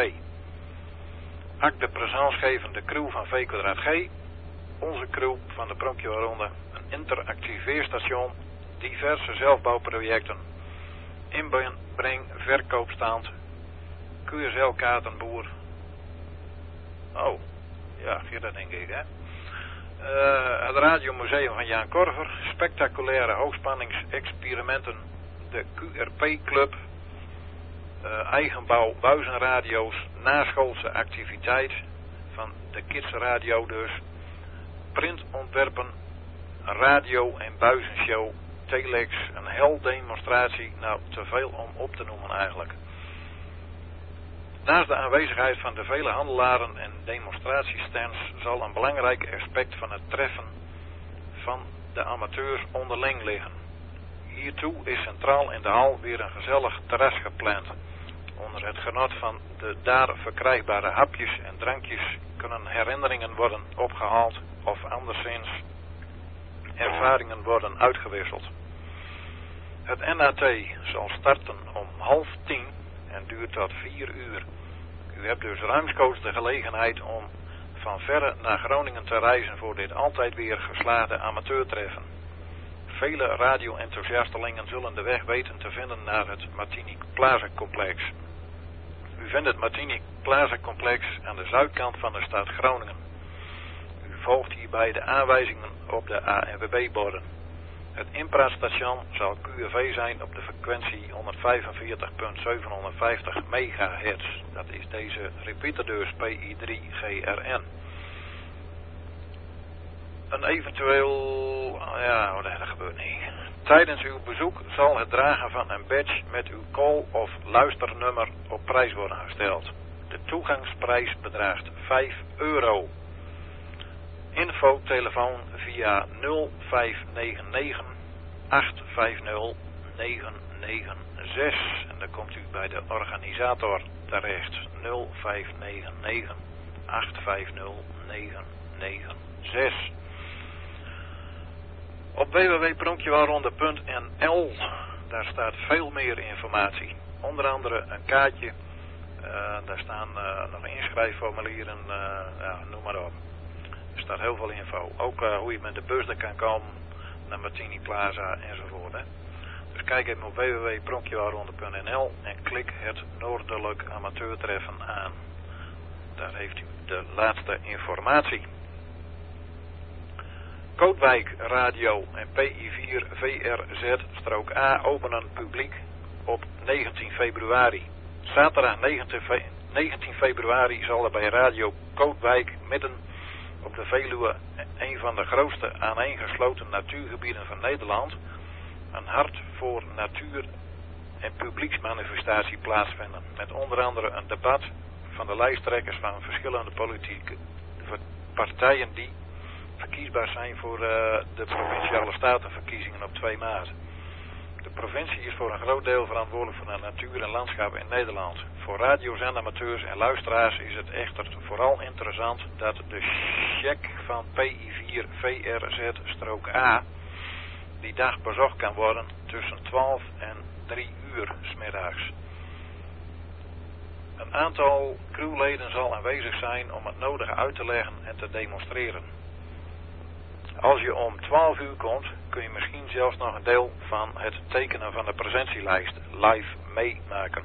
Ak de presansgevende crew van V G, onze crew van de Pronkjewaronde, een interactief weerstation, diverse zelfbouwprojecten, inbreng, verkoopstand, Q S L-kaartenboer. Oh, ja, dat denk ik, hè. Uh, het Radiomuseum van Jan Korver, spectaculaire hoogspanningsexperimenten, de Q R P-club, uh, eigenbouw buizenradio's, naschoolse activiteit van de Kids Radio dus, printontwerpen, radio- en buizenshow, telex, een heldemonstratie, nou te veel om op te noemen eigenlijk. Naast de aanwezigheid van de vele handelaren en demonstratiestands zal een belangrijk aspect van het treffen van de amateurs onderling liggen. Hiertoe is centraal in de hal weer een gezellig terras gepland. Onder het genot van de daar verkrijgbare hapjes en drankjes kunnen herinneringen worden opgehaald of anderszins ervaringen worden uitgewisseld. Het N A T zal starten om half tien en duurt tot vier uur. U hebt dus ruimschoots de gelegenheid om van verre naar Groningen te reizen voor dit altijd weer geslaagde amateurtreffen. Vele radio-enthousiastelingen zullen de weg weten te vinden naar het Martini Plaza complex. U vindt het Martini Plaza complex aan de zuidkant van de stad Groningen. U volgt hierbij de aanwijzingen op de A N W B-borden. Het inpraatstation zal Q R V zijn op de frequentie honderdvijfenveertig komma zevenhonderdvijftig megahertz. Dat is deze repeater dus P I drie G R N. Een eventueel... ja, dat gebeurt niet. Tijdens uw bezoek zal het dragen van een badge met uw call- of luisternummer op prijs worden gesteld. De toegangsprijs bedraagt vijf euro. Info telefoon via nul vijf negen negen acht vijf nul negen negen zes en dan komt u bij de organisator terecht. Nul vijf negen negen acht vijf nul negen negen zes. Op w w w punt pronkjewaronde punt n l daar staat veel meer informatie. Onder andere een kaartje, uh, daar staan uh, nog inschrijfformulieren, uh, ja, noem maar op. Er staat heel veel info. Ook uh, hoe je met de bus er kan komen naar Martini Plaza enzovoort. Hè. Dus kijk even op w w w punt pronkjewaronde punt n l en klik het Noordelijk Amateurtreffen aan. Daar heeft u de laatste informatie. Kootwijk Radio en P I vier V R Z-A openen publiek op negentien februari. Zaterdag negentien februari zal er bij Radio Kootwijk midden op de Veluwe, een van de grootste aaneengesloten natuurgebieden van Nederland, een hart voor natuur en publieksmanifestatie plaatsvinden. Met onder andere een debat van de lijsttrekkers van verschillende politieke partijen die verkiesbaar zijn voor uh, de provinciale statenverkiezingen op twee maart. De provincie is voor een groot deel verantwoordelijk voor de natuur en landschap in Nederland. Voor radiozenderamateurs en luisteraars is het echter vooral interessant dat de check van P I vier V R Z-A die dag bezocht kan worden tussen twaalf en drie uur 's middags. Een aantal crewleden zal aanwezig zijn om het nodige uit te leggen en te demonstreren. Als je om twaalf uur komt, kun je misschien zelfs nog een deel van het tekenen van de presentielijst live meemaken.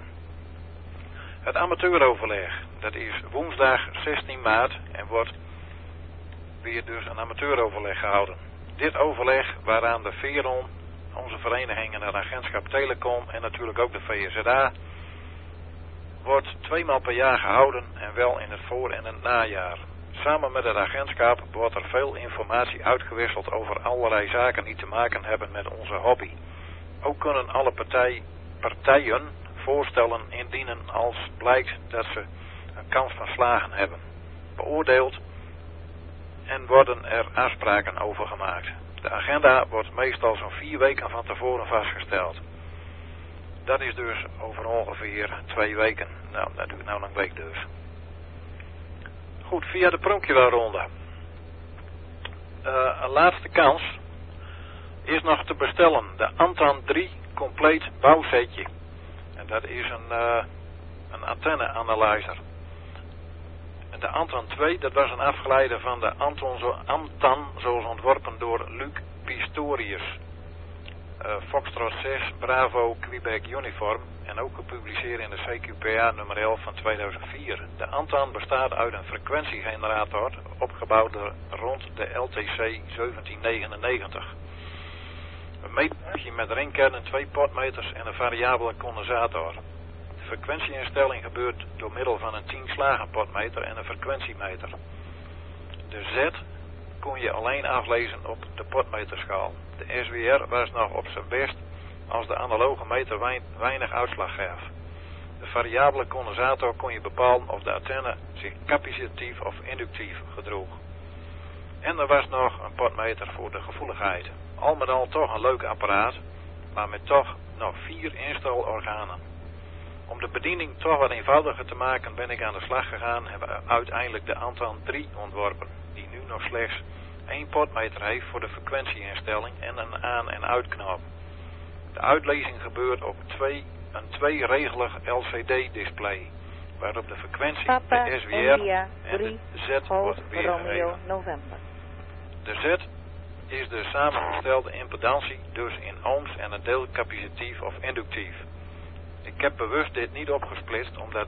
Het amateuroverleg, dat is woensdag zestien maart en wordt weer dus een amateuroverleg gehouden. Dit overleg waaraan de Veron, onze vereniging en het agentschap Telecom en natuurlijk ook de V Z A, wordt tweemaal per jaar gehouden en wel in het voor- en het najaar. Samen met het agentschap wordt er veel informatie uitgewisseld over allerlei zaken die te maken hebben met onze hobby. Ook kunnen alle partij, partijen voorstellen indienen als blijkt dat ze een kans van slagen hebben. Beoordeeld en worden er afspraken over gemaakt. De agenda wordt meestal zo'n vier weken van tevoren vastgesteld. Dat is dus over ongeveer twee weken. Nou, dat duurt nou een week dus. Goed, via de Pronkjewelronde. Uh, een laatste kans is nog te bestellen. De Antan drie compleet bouwsetje. En dat is een, uh, een antenne-analyzer. En de Antan twee, dat was een afgeleide van de Anton zo, Antan, zoals ontworpen door Luc Pistorius. Uh, Foxtrot zes, Bravo, Quebec Uniform en ook gepubliceerd in de C Q P A nummer elf van tweeduizend vier. De Antan bestaat uit een frequentiegenerator opgebouwd rond de L T C zeventien negenennegentig. Een metertje met ringkernen, twee potmeters en een variabele condensator. De frequentieinstelling gebeurt door middel van een tien slagen potmeter en een frequentiemeter. De Z kon je alleen aflezen op de potmeterschaal. De S W R was nog op zijn best als de analoge meter weinig uitslag gaf. De variabele condensator kon je bepalen of de antenne zich capacitief of inductief gedroeg. En er was nog een potmeter voor de gevoeligheid. Al met al toch een leuk apparaat, maar met toch nog vier instalorganen. Om de bediening toch wat eenvoudiger te maken ben ik aan de slag gegaan en hebben we uiteindelijk de Antan drie ontworpen, die nu nog slechts één potmeter heeft voor de frequentieinstelling en een aan- en uitknop. De uitlezing gebeurt op twee, een tweeregelig L C D-display, waarop de frequentie, Papa, de S W R India, en de Z wordt weergegeven. November. De Z is de samengestelde impedantie, dus in ohms en een deel capacitief of inductief. Ik heb bewust dit niet opgesplitst, omdat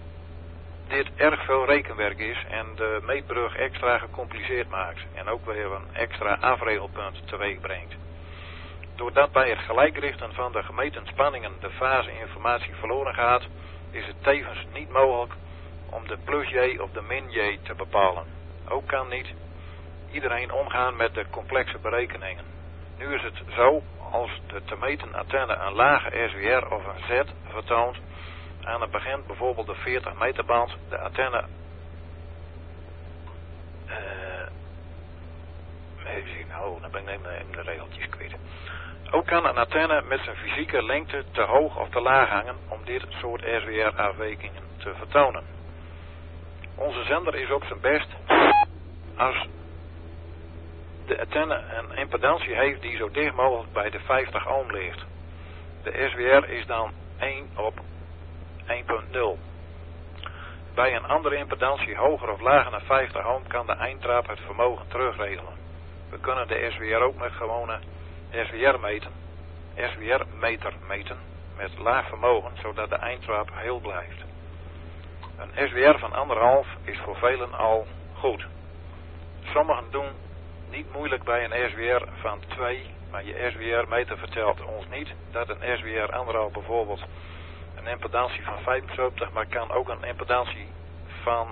dit erg veel rekenwerk is en de meetbrug extra gecompliceerd maakt en ook weer een extra afregelpunt teweeg brengt. Doordat bij het gelijkrichten van de gemeten spanningen de faseinformatie verloren gaat, is het tevens niet mogelijk om de plus J of de min J te bepalen. Ook kan niet iedereen omgaan met de complexe berekeningen. Nu is het zo, als de te meten antenne een lage S W R of een Z vertoont, aan het begin bijvoorbeeld de veertig meter band, de antenne uh, even zien, oh, dan ben ik even de regeltjes kwijt. Ook kan een antenne met zijn fysieke lengte te hoog of te laag hangen om dit soort S W R-afwijkingen te vertonen. Onze zender is op zijn best als de antenne een impedantie heeft die zo dicht mogelijk bij de vijftig ohm ligt. De S W R is dan één op één punt nul. Bij een andere impedantie hoger of lager dan vijftig ohm kan de eindtrap het vermogen terugregelen. We kunnen de S W R ook met gewone S W R meten, S W R meter meten met laag vermogen, zodat de eindtrap heel blijft. Een S W R van anderhalf is voor velen al goed. Sommigen doen niet moeilijk bij een S W R van twee, maar je S W R meter vertelt ons niet dat een S W R anderhalf bijvoorbeeld een impedantie van vijfenzeventig, maar kan ook een impedantie van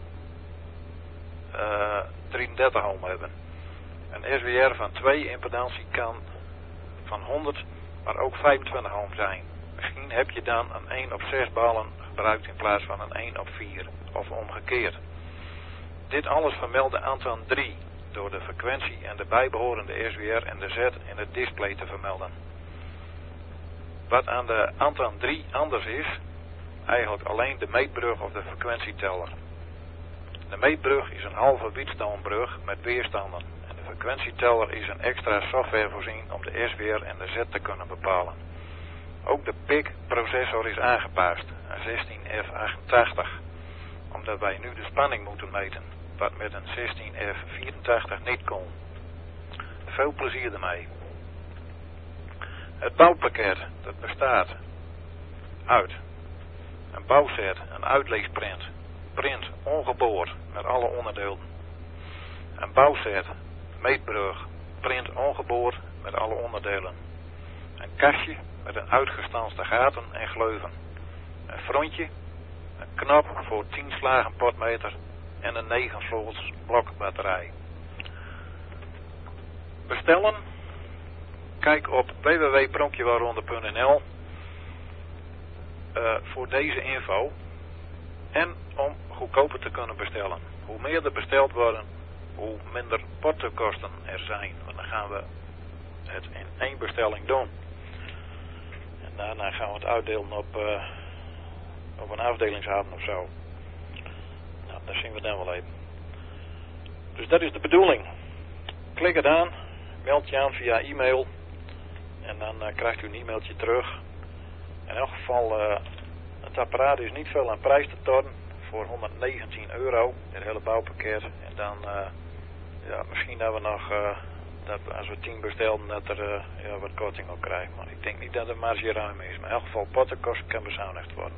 uh, drieëndertig ohm hebben. Een S W R van twee impedantie kan van honderd, maar ook vijfentwintig ohm zijn. Misschien heb je dan een één op zes ballen gebruikt in plaats van een één op vier, of omgekeerd. Dit alles vermeldt de Antan drie, door de frequentie en de bijbehorende S W R en de Z in het display te vermelden. Wat aan de Antan drie anders is, eigenlijk alleen de meetbrug of de frequentieteller. De meetbrug is een halve Wheatstone-brug met weerstanden en de frequentieteller is een extra software voorzien om de S W R en de Z te kunnen bepalen. Ook de P I C-processor is aangepast, een zestien F achtentachtig. Omdat wij nu de spanning moeten meten, wat met een zestien F vierentachtig niet kon. Veel plezier ermee. Het bouwpakket, dat bestaat uit een bouwset, een uitleesprint, print ongeboord met alle onderdelen. Een bouwset, meetbrug, print ongeboord met alle onderdelen. Een kastje met een uitgestanste gaten en gleuven. Een frontje, een knop voor tien slagen potmeter en een negen volts blokbatterij. Bestellen? Kijk op w w w punt pronkjewaronde punt n l uh, voor deze info en om goedkoper te kunnen bestellen. Hoe meer er besteld worden, hoe minder portokosten er zijn. Want dan gaan we het in één bestelling doen. En daarna gaan we het uitdelen op, uh, op een afdelingshaven of zo. Nou, dat zien we dan wel even. Dus dat is de bedoeling. Klik het aan, meld je aan via e-mail en dan uh, krijgt u een e-mailtje terug. In elk geval, uh, het apparaat is niet veel aan prijs te tornen voor honderdnegentien euro, het hele bouwpakket. En dan, uh, ja, misschien dat we nog, uh, dat we, als we tien bestellen, dat er uh, ja, wat korting op krijgen. Maar ik denk niet dat er marge ruim is. Maar in elk geval, pottenkosten kan bezuinigd worden.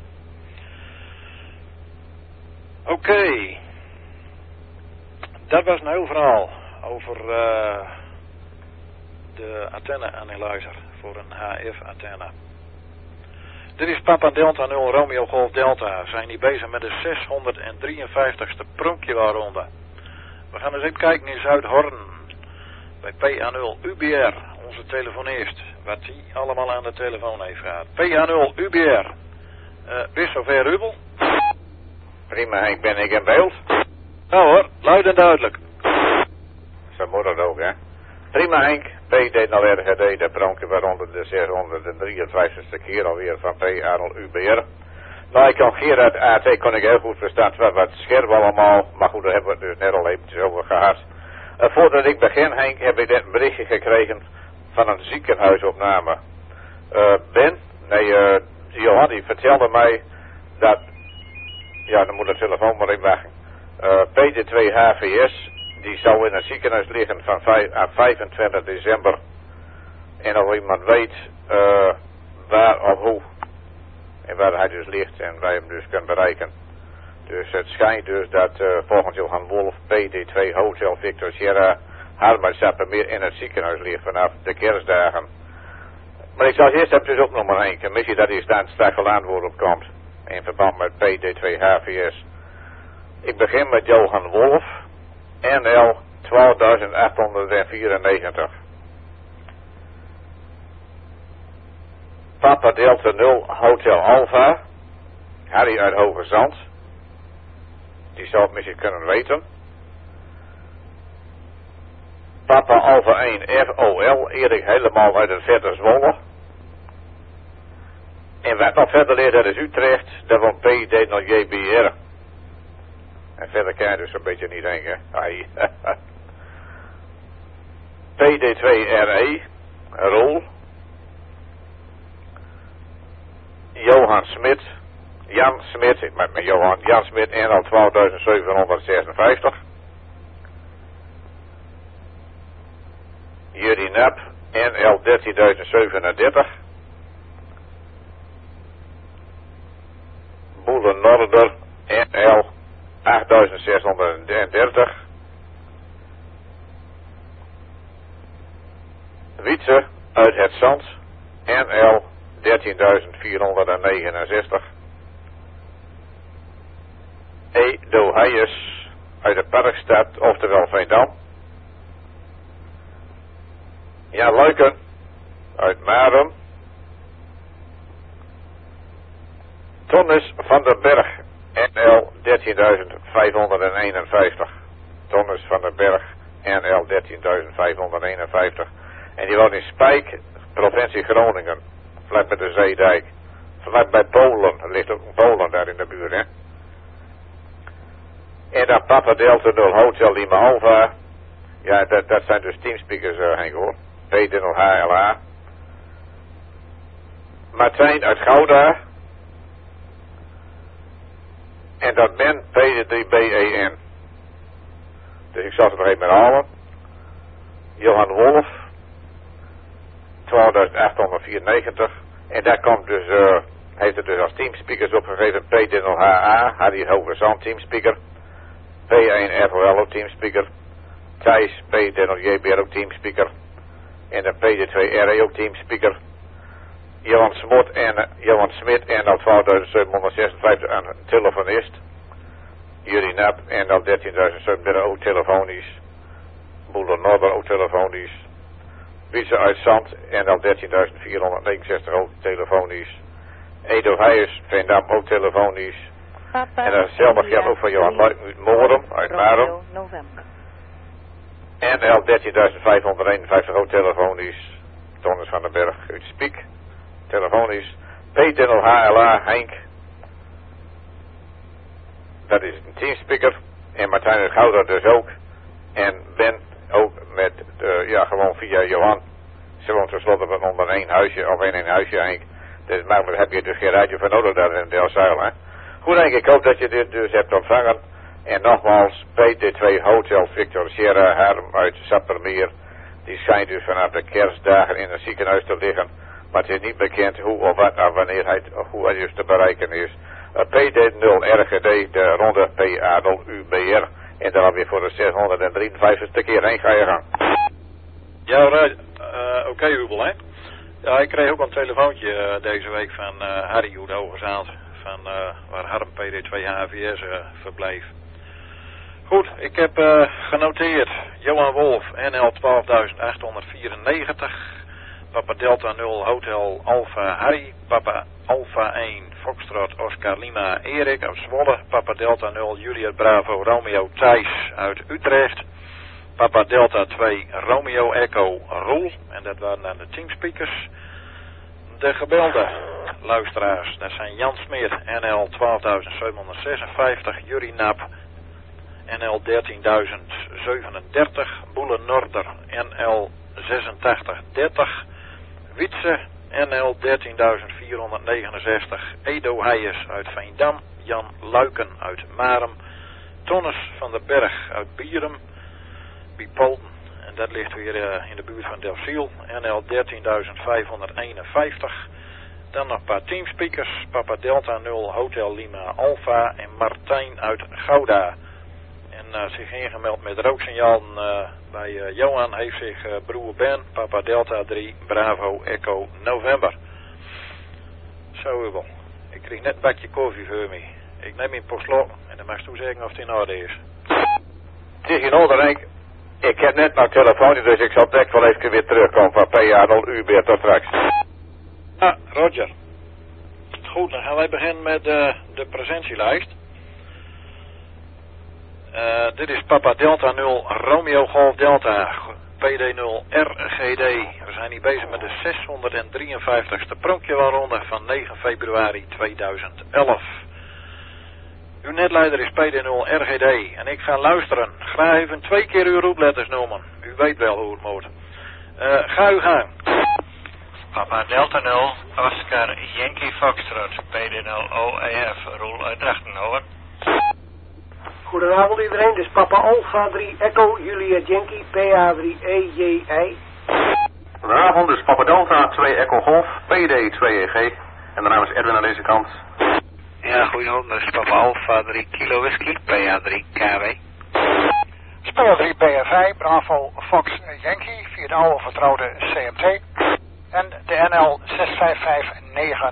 Oké. Okay. Dat was een heel verhaal over uh, de antenne-analyzer voor een H F-antenne. Dit is Papa Delta nul Romeo Golf Delta. We zijn hier bezig met de zeshonderddrieënvijftigste pronkjewaronde. We gaan eens even kijken in Zuidhorn. Bij P A nul U B R, onze telefonist. Wat hij allemaal aan de telefoon heeft gehad. P A nul U B R. Uh, is zover, Rubel? Prima, Henk, ben ik in beeld? Nou hoor, luid en duidelijk. Zo moet dat ook, hè. Prima, Henk. P D nul R G D, de pronkjewaronde, de zeshonderddrieënvijftigste keer alweer van P A nul U B R. Nou, ik kan Gerard A T kon ik heel goed verstaan. Het was wat scherp allemaal, maar goed, daar hebben we het dus net al eventjes over gehad. Uh, voordat ik begin, Henk, heb ik net een berichtje gekregen van een ziekenhuisopname. Uh, Ben, nee, uh, Johan, die vertelde mij dat, ja, dan moet de telefoon maar in wachten. Uh, P D twee H V S, die zou in een ziekenhuis liggen van vijfentwintig december. En of iemand weet uh, waar of hoe. En waar hij dus ligt en wij hem dus kunnen bereiken. Dus het schijnt dus dat uh, volgens Johan Wolf P D twee Hotel Victor Sierra Harmarsappermeer in het ziekenhuis ligt vanaf de kerstdagen. Maar ik zal eerst even op nummer één. Misschien dat hij daar straks al antwoord op komt. In verband met P D twee H V S. Ik begin met Johan Wolf. N L twaalfduizend achthonderdvierennegentig. Papa Delta nul Hotel Alpha. Harry uit Hoge Zand. Die zou het misschien kunnen weten. Papa Alpha één F O L. Erik helemaal uit het verder Zwolle. En wat nog verder ligt, dat is Utrecht. Dat van P D nul J B R. En verder kan je dus een beetje niet denken. P D twee R E. Roel. Johan Smit. Jan Smit. Ik maak met Johan. Jan Smit N L twaalfduizend zevenhonderdzesenvijftig. Judy Nap. N L dertienduizend zevenendertig. Boelen Norder. N L achtduizend zeshonderddertig. Wietse uit het Zand. N L dertienduizend vierhonderdnegenenzestig. E. Dohayes uit de Parkstad, oftewel Veendam. Jan Luiken uit Marum. Tonnes van der Berg. N L dertienduizend vijfhonderdeenenvijftig. Tonnes van der Berg. N L dertienduizend vijfhonderdeenenvijftig. En die woont in Spijk, provincie Groningen. Vlak bij de Zeedijk. Vlak bij Polen. Er ligt ook een Polen daar in de buurt, hè. En dan Papa Delta nul Hotel Lima Alpha. Ja, dat, dat zijn dus teamspeakers, uh, Henk, hoor. P D nul H L A. Martijn uit Gouda. En dat ben P D drie B E N. Dus ik zal het nog even herhalen. Johan Wolf. twaalfduizend achthonderdvierennegentig. En daar komt dus, uh, heeft het dus als teamspeakers opgegeven. P D nul H A, Harry Hogerzand teamspeaker. P één F O L ook teamspeaker. Thijs P D nul J B R ook teamspeaker. En de P D twee R E ook teamspeaker. Johan Smit en uh, Johan Smit en al twaalfduizend zevenhonderdzesenvijftig een telefonist. Jurie Nap en al dertienduizend zevenhonderd ook telefonisch. Boeler Noorder ook telefonisch. Wietse uit Zand en al dertienduizend vierhonderdnegenenzestig ook telefonisch. Edo Heijers, Veendam ook telefonisch. Papa, en datzelfde geldt ook voor Johan Luik uit Moordum, uit Marum. En L dertienduizend vijfhonderdeenenvijftig ook telefonisch. Tonnes van den Berg uit Spiek, telefonisch. Peter L H L A, Henk. Dat is een teamspeaker. En Martijn uit Gouda dus ook. En Ben ook met, uh, ja gewoon via Johan. Ze woont tenslotte van onder één huisje, of in één huisje Henk. Dus, maar daar heb je dus geen radio voor nodig daar in Delzuil, hè. Goed Henk, ik hoop dat je dit dus hebt ontvangen. En nogmaals, P T twee Hotel Victor Sierra Harm uit Sappermeer. Die schijnt dus vanaf de kerstdagen in een ziekenhuis te liggen. Maar het is niet bekend hoe of wat of wanneer hij, of hoe hij dus te bereiken is. Uh, P D nul R G D, de ronde P A nul U B R. En dan alweer voor de zeshonderddrieënvijftigste keer heen ga je gaan. Ja, uh, oké okay, Hubel, hè. Ja, ik kreeg ook een telefoontje uh, deze week van uh, Harry Hoed Hogezaand. Van uh, waar Harm P D twee H V S uh, verbleef. Goed, ik heb uh, genoteerd. Johan Wolf, N L twaalfduizend achthonderdvierennegentig. Papa Delta nul Hotel Alpha Harry. Papa Alpha één Foxtrot Oscar Lima Erik uit Zwolle. Papa Delta nul Juliet Bravo Romeo Thijs uit Utrecht. Papa Delta twee Romeo Echo Roel. En dat waren dan de teamspeakers. De gebelde luisteraars, dat zijn Jan Smeert, N L twaalfduizend zevenhonderdzesenvijftig. Jurie Nap, N L dertienduizend zevenendertig. Boele Norder, N L zesentachtig dertig. Wietse, N L dertienduizend vierhonderdnegenenzestig. Edo Heijers uit Veendam. Jan Luiken uit Marum. Tonnes van der Berg uit Bierum. Bipolten, en dat ligt weer uh, in de buurt van Delfziel. N L dertienduizend vijfhonderdeenenvijftig. Dan nog een paar teamspeakers. Papa Delta nul Hotel Lima Alpha en Martijn uit Gouda. En uh, zich ingemeld met rooksignaal uh, bij uh, Johan heeft zich uh, broer Ben, Papa Delta drie Bravo Echo November. Zo Hubel, ik kreeg net een bakje koffie voor me. Ik neem in postslot en dan mag je toezeggen of het in orde is. Het is in orde Henk. Ik heb net mijn telefoon, dus ik zal direct wel even weer terugkomen van P A nul U B R tot straks. Ah, Roger. Goed, dan gaan wij beginnen met uh, de presentielijst. Uh, dit is Papa Delta nul Romeo Golf Delta P D nul R G D. We zijn hier bezig met de zeshonderddrieënvijftigste pronkjewanronde van negen februari tweeduizend elf. Uw netleider is P D nul R G D en ik ga luisteren. Graag even twee keer uw roepletters noemen. U weet wel hoe het moet. Uh, ga uw gang. Papa Delta nul, Oscar Yankee Foxtrot, P D nul O E F, Roel uit Drachten, over. Goedenavond iedereen, dit is Papa Alpha drie Echo, Juliet Yankee, P A drie E J I. Goedenavond, dit is Papa Delta twee Echo Golf, P D twee E G. En de naam is Edwin aan deze kant. Ja, goedenavond, dit is Papa Alpha drie Kilo Whisky, P A drie K W. P A drie B F I, Bravo Fox Yankee, via de oude vertrouwde C M T. En de N L zes vijf vijf negen.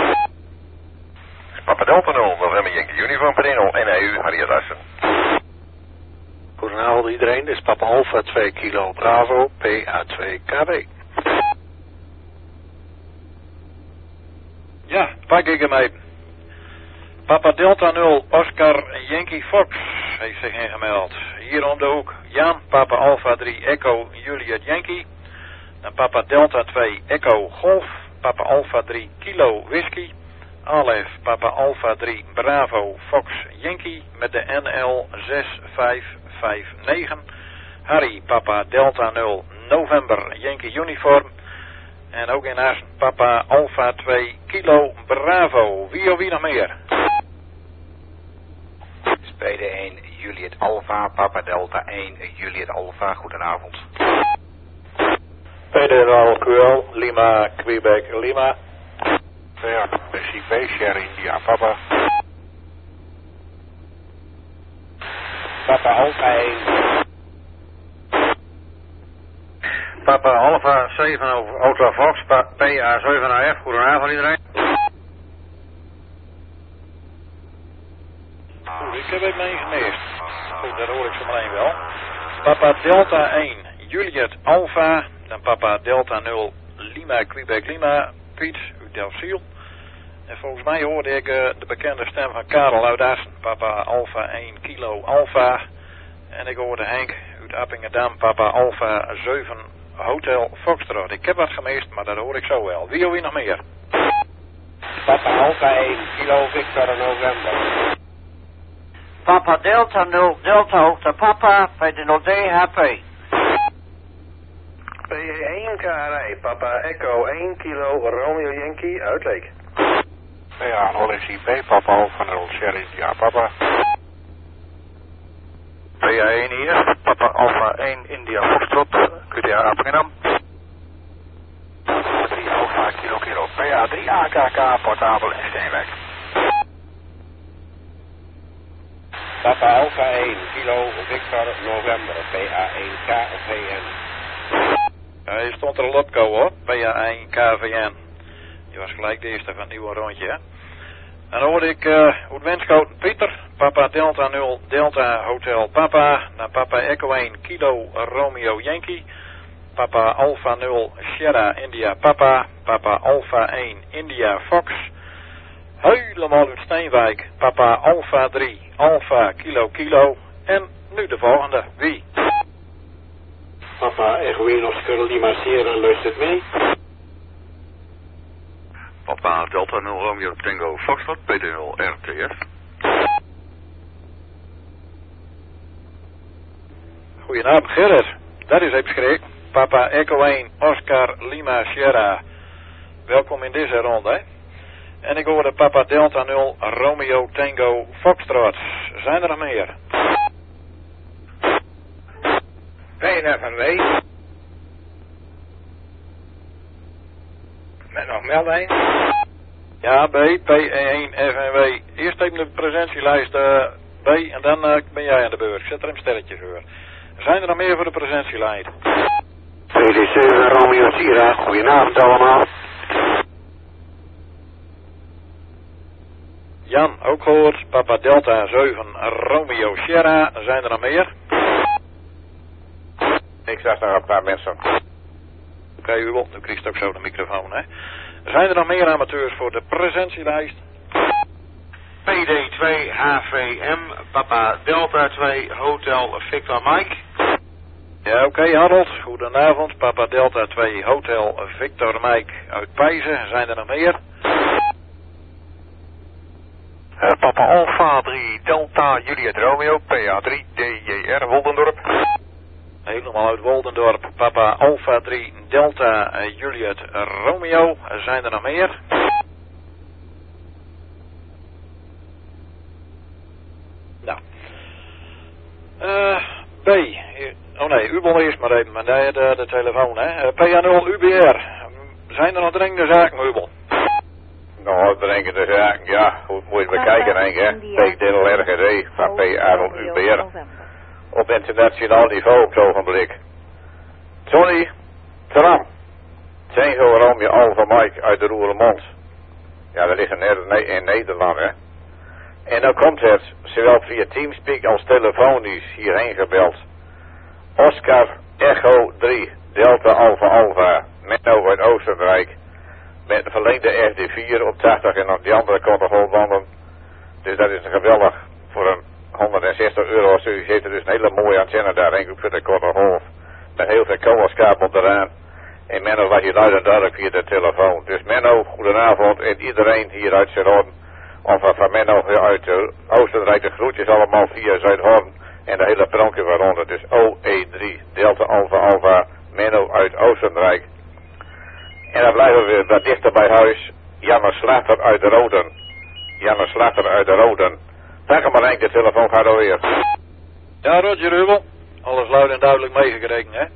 Papa Delta nul, November Yankee Uniform, P D nul N E U, Harry Lassen. Goedenavond iedereen, dit is Papa Alpha twee Kilo Bravo, P A twee K W. Ja, pak ik hem even. Papa Delta nul Oscar Yankee Fox heeft zich ingemeld. Hier om de hoek Jan, Papa Alpha drie Echo Juliet Yankee. Dan Papa Delta twee Echo Golf, Papa Alpha drie Kilo Whisky. Alef, Papa Alpha drie Bravo Fox Yankee met de N L zes vijf vijf negen. Harry, Papa Delta nul November Yankee Uniform. En ook in Assen, Papa Alpha twee Kilo Bravo. Wie of wie nog meer? P D één Juliet Alpha, Papa Delta één Juliet Alpha, goedenavond. P D nul Q L, Lima, Quebec, Lima. Ja, C P, Sierra India, Papa. Papa Alpha één. Papa Alpha zeven Auto Fox, P A zeven A F, goedenavond iedereen. Goed, ik heb het meegemist. Goed, dat hoor ik zo meteen wel. Papa Delta één, Juliet Alpha, dan Papa Delta nul, Lima, Quebec, Lima, Piet, uit Delfziel. En volgens mij hoorde ik uh, de bekende stem van Karel uit Assen, Papa Alpha één Kilo Alpha. En ik hoorde Henk uit Appingedam, Papa Alpha zeven Hotel Foxtrot. Ik heb wat gemist, maar dat hoor ik zo wel. Wie of wie nog meer? Papa Alpha één Kilo Victor November. Papa Delta nul, Delta Hoogte Papa, bij de nul D H P. P één K R I, Papa Echo één Kilo Romeo Yankee Uitleek. Ja, nul C P, Papa Alpha nul Sierra India, Papa. P A één hier, Papa Alpha één India Foxtrot, Q T A Appingedam. drie Alpha Kilo Kilo, P A drie A K K, Portabel in Steenwijk. Papa Alpha één Kilo Victor November, P A één K V N. Ja, hier stond er een lotco hoor, P A één K V N. Die was gelijk de eerste van het nieuwe rondje, hè. En dan hoorde ik uh, hoe het wenscoot Pieter, Papa Delta nul, Delta Hotel Papa, naar Papa Echo één Kilo Romeo Yankee, Papa Alpha nul Sierra India Papa, Papa Alpha één India Fox, helemaal uit Steenwijk, Papa Alpha drie Alpha Kilo Kilo, en nu de volgende, wie? Papa Echo één Oscar Lima Sierra luistert mee. Papa Delta nul Romeo Tango Foxtrot, P D nul R T F. Goedenavond Gerrit, dat is even schrik. Papa Echo één Oscar Lima Sierra. Welkom in deze ronde, hè. En ik hoorde Papa Delta nul Romeo Tango Foxtrot. Zijn er nog meer? P N F N W. Met nog melding? Ja, B, P één F N W. Eerst even de presentielijst uh, B en dan uh, ben jij aan de beurt. Ik zet er een stelletje voor. Zijn er nog meer voor de presentielijst? P D zeven Romeo Sierra, goedenavond allemaal. Jan, ook gehoord. Papa Delta zeven Romeo Sierra. Zijn er nog meer? Ik zag nog een paar mensen. Oké, okay, u wilt. Nu krijgt u ook zo de microfoon, hè. Zijn er nog meer amateurs voor de presentielijst? P D twee H V M, Papa Delta twee Hotel Victor Mike. Ja, oké, okay, Harold. Goedenavond. Papa Delta twee Hotel Victor Mike uit Pijzen. Zijn er nog meer? Uh, Papa Alpha drie Delta Juliet Romeo, P A drie D J R Woldendorp. Helemaal uit Woldendorp. Papa Alpha drie Delta uh, Juliet Romeo. Zijn er nog meer? Nou. Uh, B. Oh nee, u wil eerst maar even, maar de, de, de telefoon, hè. Uh, P A nul U B R. Zijn er nog dringende zaken, Ubel? Nou, dringende zaken, ja. Hoe moet je bekijken, denk ik, hè. P D nul R G D van P A nul U B R. Op internationaal niveau op het ogenblik. Tony, Tram. Tango Romeo Alpha Mike uit de Roermond. Ja, dat ligt in, in Nederland, hè. En dan komt het, zowel via Teamspeak als telefonisch hierheen gebeld. Oscar Echo drie Delta Alpha Alpha, Menno uit Oostenrijk. Met een verlengde S D vier op tachtig en op die andere kant de Hollanden. Dus dat is een geweldig voor een honderdzestig euro. Zo zit er dus een hele mooie antenne daar, denk ik, voor de korte golf. Met heel veel kogelskabel eraan. En Menno was hier luid en duidelijk via de telefoon. Dus Menno, goedenavond. En iedereen hier uit Zuidhoorn. Of van Menno uit uh, Oostenrijk, de groetjes allemaal via Zuidhoorn. En de hele prankje waaronder. Dus O E drie Delta Alpha Alpha, Menno uit Oostenrijk. En dan blijven we wat dichter bij huis. Janne Slachter uit de Roden. Janne Slachter uit de Roden. Dank hem maar Henk, de telefoon gaat alweer. Ja, Roger Hubel. Alles luid en duidelijk meegekregen, hè.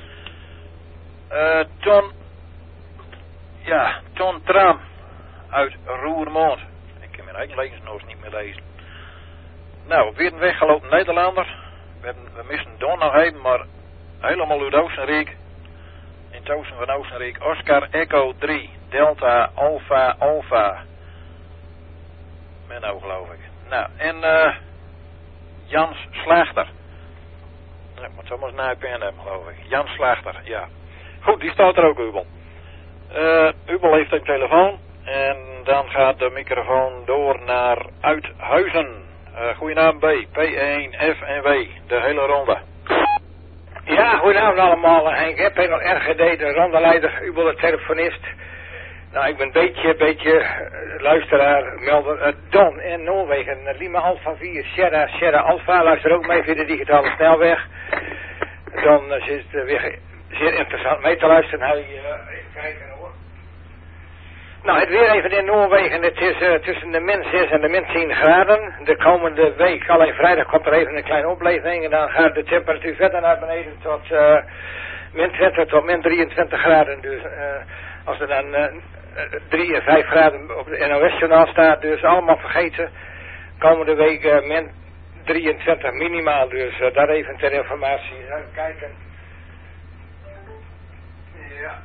Uh, Ton... Ja, Ton Tram uit Roermond. Ik kan mijn eigen levensnoos niet meer lezen. Nou, weer een weggelopen Nederlander. We, hebben, we missen Don nog even, maar helemaal uit Oostenrijk. In het oosten van Oostenrijk. Oscar Echo drie, Delta Alpha Alpha. Menno, geloof ik. Nou, en uh, Jans Slachter. Ik moet zo maar eens naar je pen hebben, geloof ik. Jans Slachter, ja. Goed, die staat er ook, Ubel. Uh, Ubel heeft een telefoon. En dan gaat de microfoon door naar Uithuizen. Uh, goedenavond B, P één, F en W, de hele ronde. Ja, goedenavond allemaal. Henk Epp, nog R G D, de rondeleider, Ubel, de telefonist. Nou, ik ben een beetje, beetje uh, luisteraar, melder. Uh, Don in Noorwegen, uh, Lima Alpha vier, Sierra, Sierra Alpha. Luister ook mee via de digitale snelweg. Dan uh, is het uh, weer zeer interessant mee te luisteren. Hij, uh, even kijken hoor. Nou, het weer even in Noorwegen. Het is uh, tussen de min zes en de min tien graden. De komende week, alleen vrijdag, komt er even een kleine opleving. En dan gaat de temperatuur verder naar beneden tot uh, min twintig tot min drieëntwintig graden. Dus uh, als er dan uh, drie en vijf graden op de N O S-journaal staat, dus allemaal vergeten. Komende week uh, min drieëntwintig minimaal. Dus uh, daar even ter informatie. Even kijken. Ja.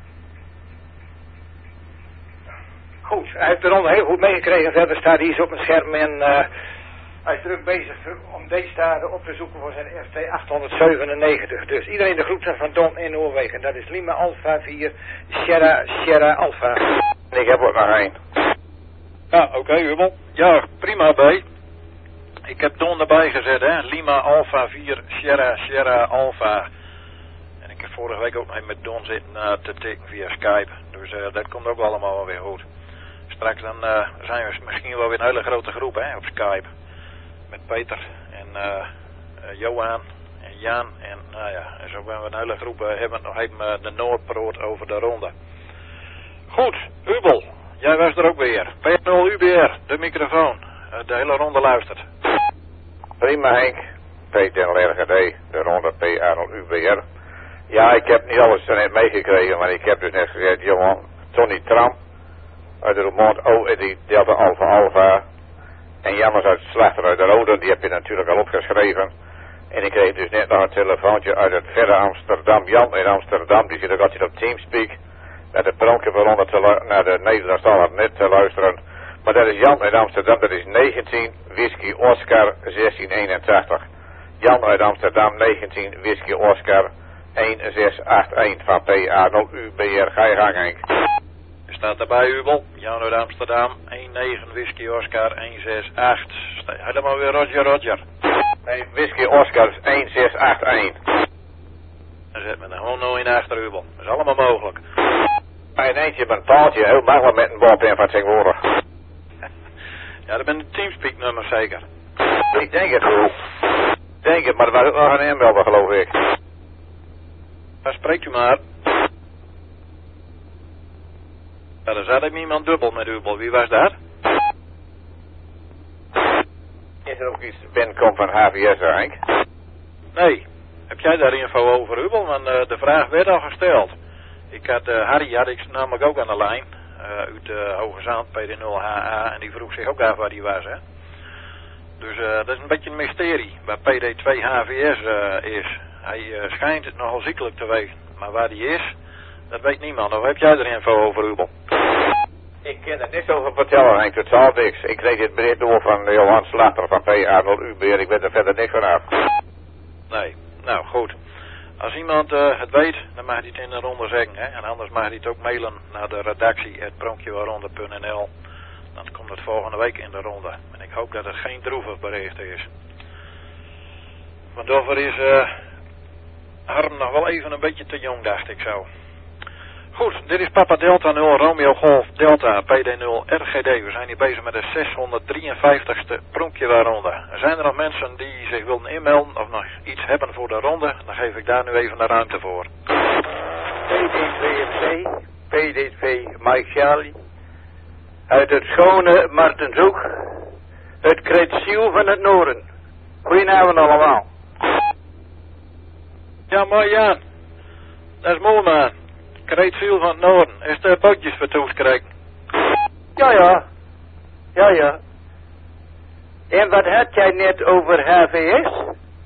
Goed, hij heeft de ronde heel goed meegekregen. Verder staat hij iets op mijn scherm en uh, hij is druk bezig om deze stade op te zoeken voor zijn F T achthonderdzevenennegentig. Dus iedereen de groeten van Don in Noorwegen. Dat is Lima Alpha vier, Sierra, Sierra Alpha. En ik heb ook nog één. Ja, oké, okay, Hubel. Ja, prima B. Ik heb Don erbij gezet, hè. Lima Alpha vier, Sierra, Sierra Alpha. En ik heb vorige week ook nog met Don zitten uh, te tikken via Skype. Dus uh, dat komt ook allemaal wel weer goed. Straks dan uh, zijn we misschien wel weer een hele grote groep, hè, op Skype. Met Peter en uh, uh, Johan en Jan en nou ja, en zo hebben we een hele groep, uh, hebben nog even uh, de Noordproot over de ronde. Goed, Hubel, jij was er ook weer. P nul U B R, de microfoon, uh, de hele ronde luistert. Prima Henk, P T N L R G D, de ronde P A nul U B R. Ja, ik heb niet alles net meegekregen, maar ik heb dus net gezegd, jongen, Tony Tram uit de Roermond, O en die Delta Alpha Alpha. En Jammers uit Slachter uit de Roden, die heb je natuurlijk al opgeschreven. En ik kreeg dus net nog een telefoontje uit het verre Amsterdam. Jan in Amsterdam, die zit ook altijd op Teamspeak. Naar de pronkje te naar de Nederlandstalige net te luisteren. Maar dat is Jan uit Amsterdam, dat is negentien Whisky Oscar zestien eenentachtig. Jan uit Amsterdam, negentien Whisky Oscar een zes acht een van P A nul U B R. Ga je gang, Henk. Er staat erbij, Hubel. Jan uit Amsterdam, negen Whisky Oscar een zes acht. Helemaal weer Roger Roger. Nee, Whisky Oscar een zes acht een. Dan zet me er gewoon nog in achter, Hubel. Dat is allemaal mogelijk. Maar in eentje met een paaltje, heel makkelijk met een balpen van tegenwoordig. Ja, dat ben de Teamspeak nummer zeker. Ik denk het wel. Ik denk het, maar er was ook nog een inbelder, geloof ik. Dan spreekt u maar. Ja, er zat ook niemand dubbel met Hubel. Wie was dat? Is er ook iets binnenkomt van H V S, Henk? Nee. Heb jij daar info over, Hubel? Want uh, de vraag werd al gesteld. Ik had uh, Harry, had ik namelijk ook aan de lijn. Uh, uit uh, Hoge Zand, P D nul H A. En die vroeg zich ook af waar die was, hè. Dus uh, dat is een beetje een mysterie. Waar P D twee H V S uh, is. Hij uh, schijnt het nogal ziekelijk te wegen. Maar waar die is, dat weet niemand. Of heb jij er info over, Hubel? Ik kan er niks over vertellen, Henk. Totaal niks. Ik kreeg dit bericht door van Johan Slachter van P A nul U B R. Ik weet er verder niks van af. Nee. Nou, goed. Als iemand uh, het weet, dan mag hij het in de ronde zeggen. Hè? En anders mag hij het ook mailen naar de redactie at pronkjewaronde punt n l. Dan komt het volgende week in de ronde. En ik hoop dat het geen droevig bericht is. Want daarvoor is uh, Harm nog wel even een beetje te jong, dacht ik zo. Goed, dit is Papa Delta nul, Romeo Golf Delta, P D nul, R G D. We zijn hier bezig met de zeshonderddrieënvijftigste pronkjewaronde. Zijn er nog mensen die zich willen inmelden of nog iets hebben voor de ronde? Dan geef ik daar nu even de ruimte voor. P D twee F C, P D twee Mike Charlie. Uit het schone Martenshoek. Het Kretziel van het Noorden. Goedenavond allemaal. Ja, mooi Jan. Dat is mooi man. Kretziel van het Noorden. Is de bootjes vertoefd krijgen? Ja, ja. Ja, ja. En wat had jij net over H V S?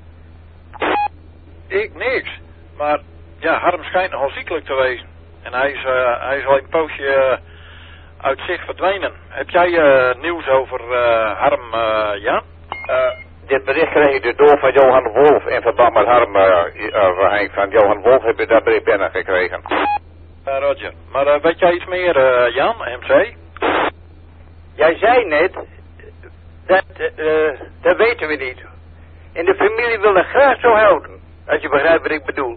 Ik niks. Maar ja, Harm schijnt nogal ziekelijk te wezen. En hij is, uh, hij is al een poosje uh, uit zich verdwenen. Heb jij uh, nieuws over uh, Harm, uh, Jan? Uh, dit bericht kreeg ik dus door van Johan Wolf in verband met Harm. Uh, uh, Henk, van Johan Wolf heb je dat bericht binnengekregen. Uh, Roger. Maar uh, weet jij iets meer, uh, Jan, M C? Jij zei net, dat, uh, dat weten we niet. En de familie wil dat graag zo houden. Als je begrijpt wat ik bedoel.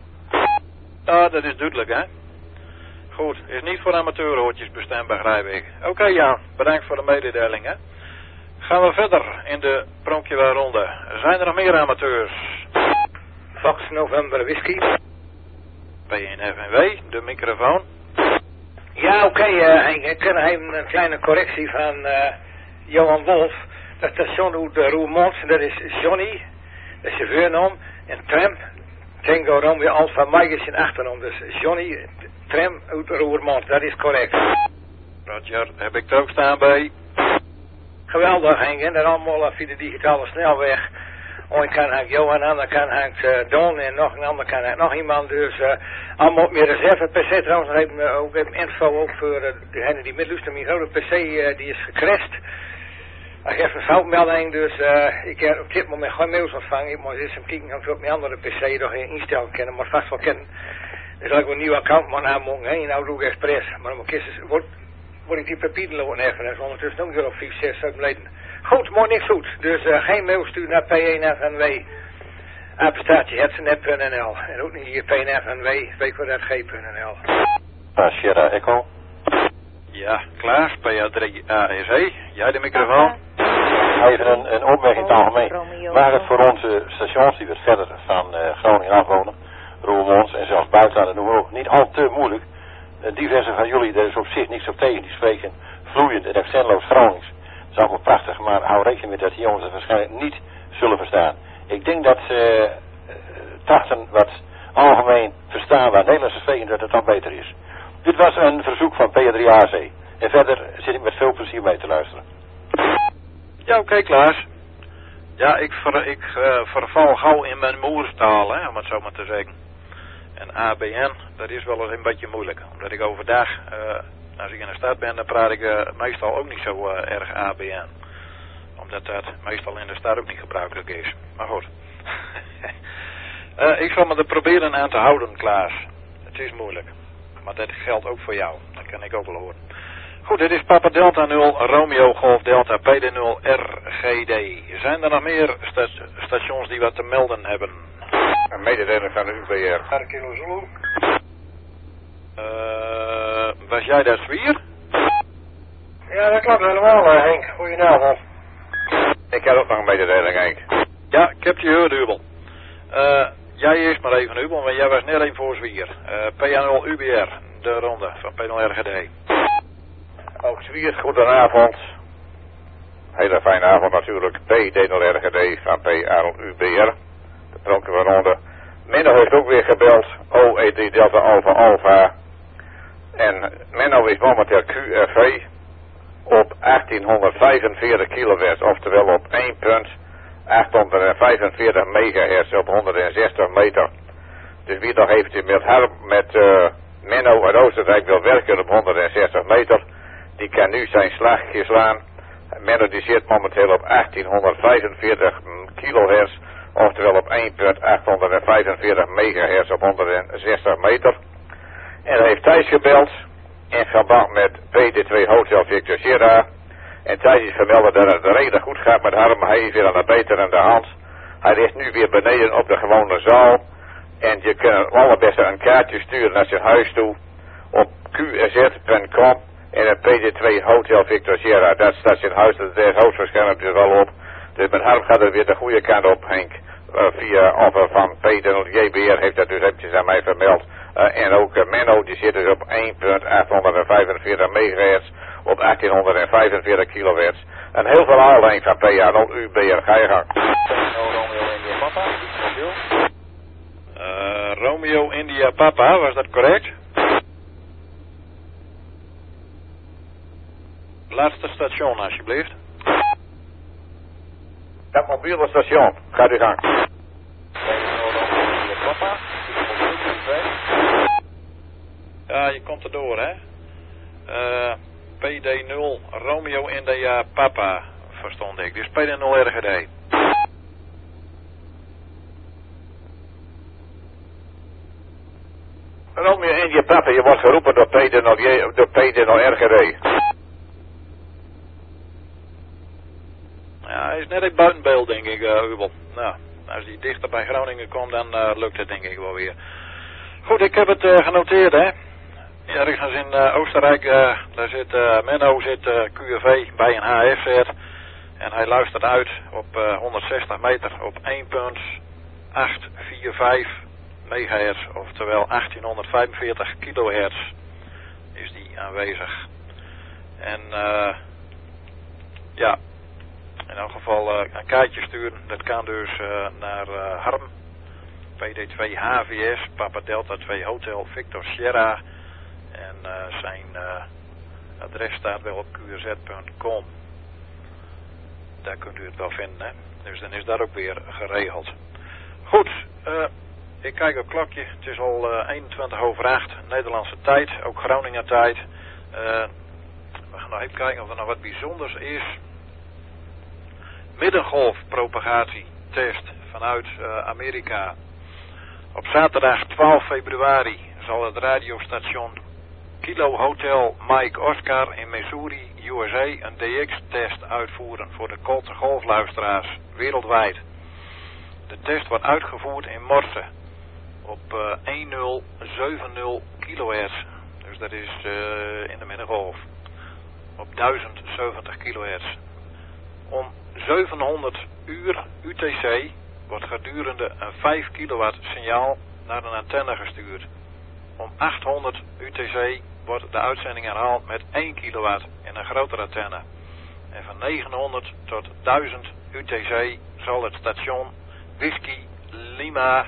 Ja, dat is duidelijk, hè? Goed, is niet voor amateurhoortjes bestemd, begrijp ik. Oké, okay, Jan, bedankt voor de mededeling, hè? Gaan we verder in de pronkjewaarronde. Zijn er nog meer amateurs? Fox November Whisky. P één F N W, de microfoon. Ja, oké, okay, uh, ik ken een kleine correctie van uh, Johan Wolf. Dat station uit de Roermond, dat is Johnny, de chauffeurnaam. En Tram, Tango Romeo Alpha Mike is in achternaam. Dus Johnny, Tram uit Roermond, dat is correct. Roger, heb ik er ook staan bij. Geweldig, Henk, en dan allemaal via de digitale snelweg. Eén kan hangt Johan, aan, dan kan hangt uh, Don en nog een ander kan hangt nog iemand. Dus uh, allemaal op meer reserve P C trouwens. Dan heb ik ook even info ook voor uh, degene die midluisteren. Mijn grote P C uh, die is gecrashed. Ik heb een foutmelding, dus uh, ik heb op dit moment geen mails ontvangen. Ik moet eens even kijken of ik op mijn andere P C nog geen instelling kennen, maar vast wel kennen. Dus zal ik een nieuw account maar aanmogen in Outlook Express. Maar dan moet ik eens, word, word ik die papieren lopen even. Dat is ondertussen ook weer op vijf, zes, zeven leden. Goed, maar niks goed. Dus uh, geen mail sturen naar P één F N W. Apenstaartje hetzenet punt n l. En ook niet hier P één F N W, weet wat dat G punt n l. Uh, Sierra Echo. Ja, klaar. P A drie A S E. Jij de microfoon. Even een, een opmerking in het algemeen. Waar het voor onze stations die we verder van uh, Groningen afwonen, Roermond en zelfs buitenland, noemen we ook, niet al te moeilijk. Uh, diverse van jullie, daar is op zich niks op tegen, die spreken vloeiend en accentloos Gronings. Dat is ook wel prachtig, maar hou rekening met dat die jongens het waarschijnlijk niet zullen verstaan. Ik denk dat uh, uh, trachten wat algemeen verstaanbaar Nederlandse spreken, dat het dan beter is. Dit was een verzoek van P A drie A C. En verder zit ik met veel plezier mee te luisteren. Ja, oké, okay, Klaas. Ja, ik, ver, ik uh, verval gauw in mijn moerstaal, hè, om het zo maar te zeggen. En A B N, dat is wel eens een beetje moeilijk. Omdat ik overdag, uh, als ik in de stad ben, dan praat ik uh, meestal ook niet zo uh, erg A B N. Omdat dat meestal in de stad ook niet gebruikelijk is. Maar goed. uh, ik zal me er proberen aan te houden, Klaas. Het is moeilijk. Maar dat geldt ook voor jou. Dat kan ik ook wel horen. Goed, dit is Papa Delta nul, Romeo Golf Delta, P D nul, R G D. Zijn er nog meer sta stations die wat te melden hebben? Een mededeling van de U B R. Kilo Zulu. Uh, was jij daar Zwier? Ja, dat klopt helemaal, uh, Henk. Goedenavond. Ik heb ook nog een mededeling, Henk. Ja, ik heb je gehoord, Hubel. Uh, jij eerst maar even, Hubel, want jij was net een voor Zwier. Uh, P A nul U B R, de ronde van P nul R G D. Ook Zwier, goedenavond. Hele fijne avond natuurlijk. P D nul R G D van P A nul U B R. De pronken van ronde. Menno heeft ook weer gebeld. O E drie Delta Alpha Alpha. En Menno is momenteel Q F V op achttienhonderdvijfenveertig kilowatt. Oftewel op één punt achthonderdvijfenveertig megahertz op honderdzestig meter. Dus wie nog eventjes met, haar, met uh, Menno uit Oostenrijk wil werken op honderdzestig meter, die kan nu zijn slagje slaan. Menno die zit momenteel op achttienhonderdvijfenveertig kilohertz, oftewel op één punt achthonderdvijfenveertig megahertz op honderdzestig meter. En hij heeft Thijs gebeld in verband met P D twee Hotel Victor Sierra. En Thijs is vermelden dat het redelijk goed gaat met Harm. Hij is weer aan de beter aan de hand. Hij ligt nu weer beneden op de gewone zaal. En je kunt allerbeste een kaartje sturen naar zijn huis toe op q z punt com en het P D twee Hotel Victor Sierra. Dat staat zijn huis, dat is hoofdwaarschijnlijk dus wel op. Dus met Harm gaat het weer de goede kant op, Henk. Uh, via of van P D nul J B R heeft dat dus eventjes aan mij vermeld. Uh, en ook uh, Menno, die zit dus op één komma achthonderdvijfenveertig megahertz op achttienhonderdvijfenveertig kilohertz. En heel veel aanleiding van P A nul U B R. Ga je gang. Uh, Romeo India Papa, was dat correct? Laatste station alsjeblieft. Het mobiele station, gaat u gang. Ja, je komt erdoor, hè? Uh, P D nul Romeo India Papa, verstond ik. Dus P D nul R G D. Romeo India Papa, je wordt geroepen door P D nul, door P D nul R G D. Ja, hij is net in buitenbeeld, denk ik, uh, Ubel. Nou, als hij dichter bij Groningen komt, dan uh, lukt het, denk ik, wel weer. Goed, ik heb het uh, genoteerd, hè. Ergens in uh, Oostenrijk, uh, daar zit uh, Menno, zit uh, Q R V bij een H F-set. En hij luistert uit op uh, honderdzestig meter op één komma achthonderdvijfenveertig megahertz, oftewel achttienhonderdvijfenveertig kilohertz is die aanwezig. En uh, ja, in elk geval uh, een kaartje sturen, dat kan dus uh, naar uh, Harm, P D twee H V S, Papa Delta twee Hotel Victor Sierra. En uh, zijn uh, adres staat wel op Q R Z punt com. Daar kunt u het wel vinden, hè. Dus dan is dat ook weer geregeld. Goed, uh, ik kijk op het klokje. Het is al uh, eenentwintig over acht Nederlandse tijd, ook Groningen tijd. Uh, we gaan nog even kijken of er nog wat bijzonders is. Middengolfpropagatietest vanuit uh, Amerika. Op zaterdag twaalf februari zal het radiostation Kilo Hotel Mike Oscar in Missouri, U S A, een D X-test uitvoeren voor de korte golfluisteraars wereldwijd. De test wordt uitgevoerd in Morse op uh, honderd zeventig kilohertz, dus dat is uh, in de middengolf, op duizend zeventig kilohertz. Om zevenhonderd uur U T C wordt gedurende een vijf kilowatt signaal naar een antenne gestuurd. Om achthonderd U T C wordt de uitzending herhaald met één kilowatt in een grotere antenne. En van negenhonderd tot duizend U T C zal het station Whisky Lima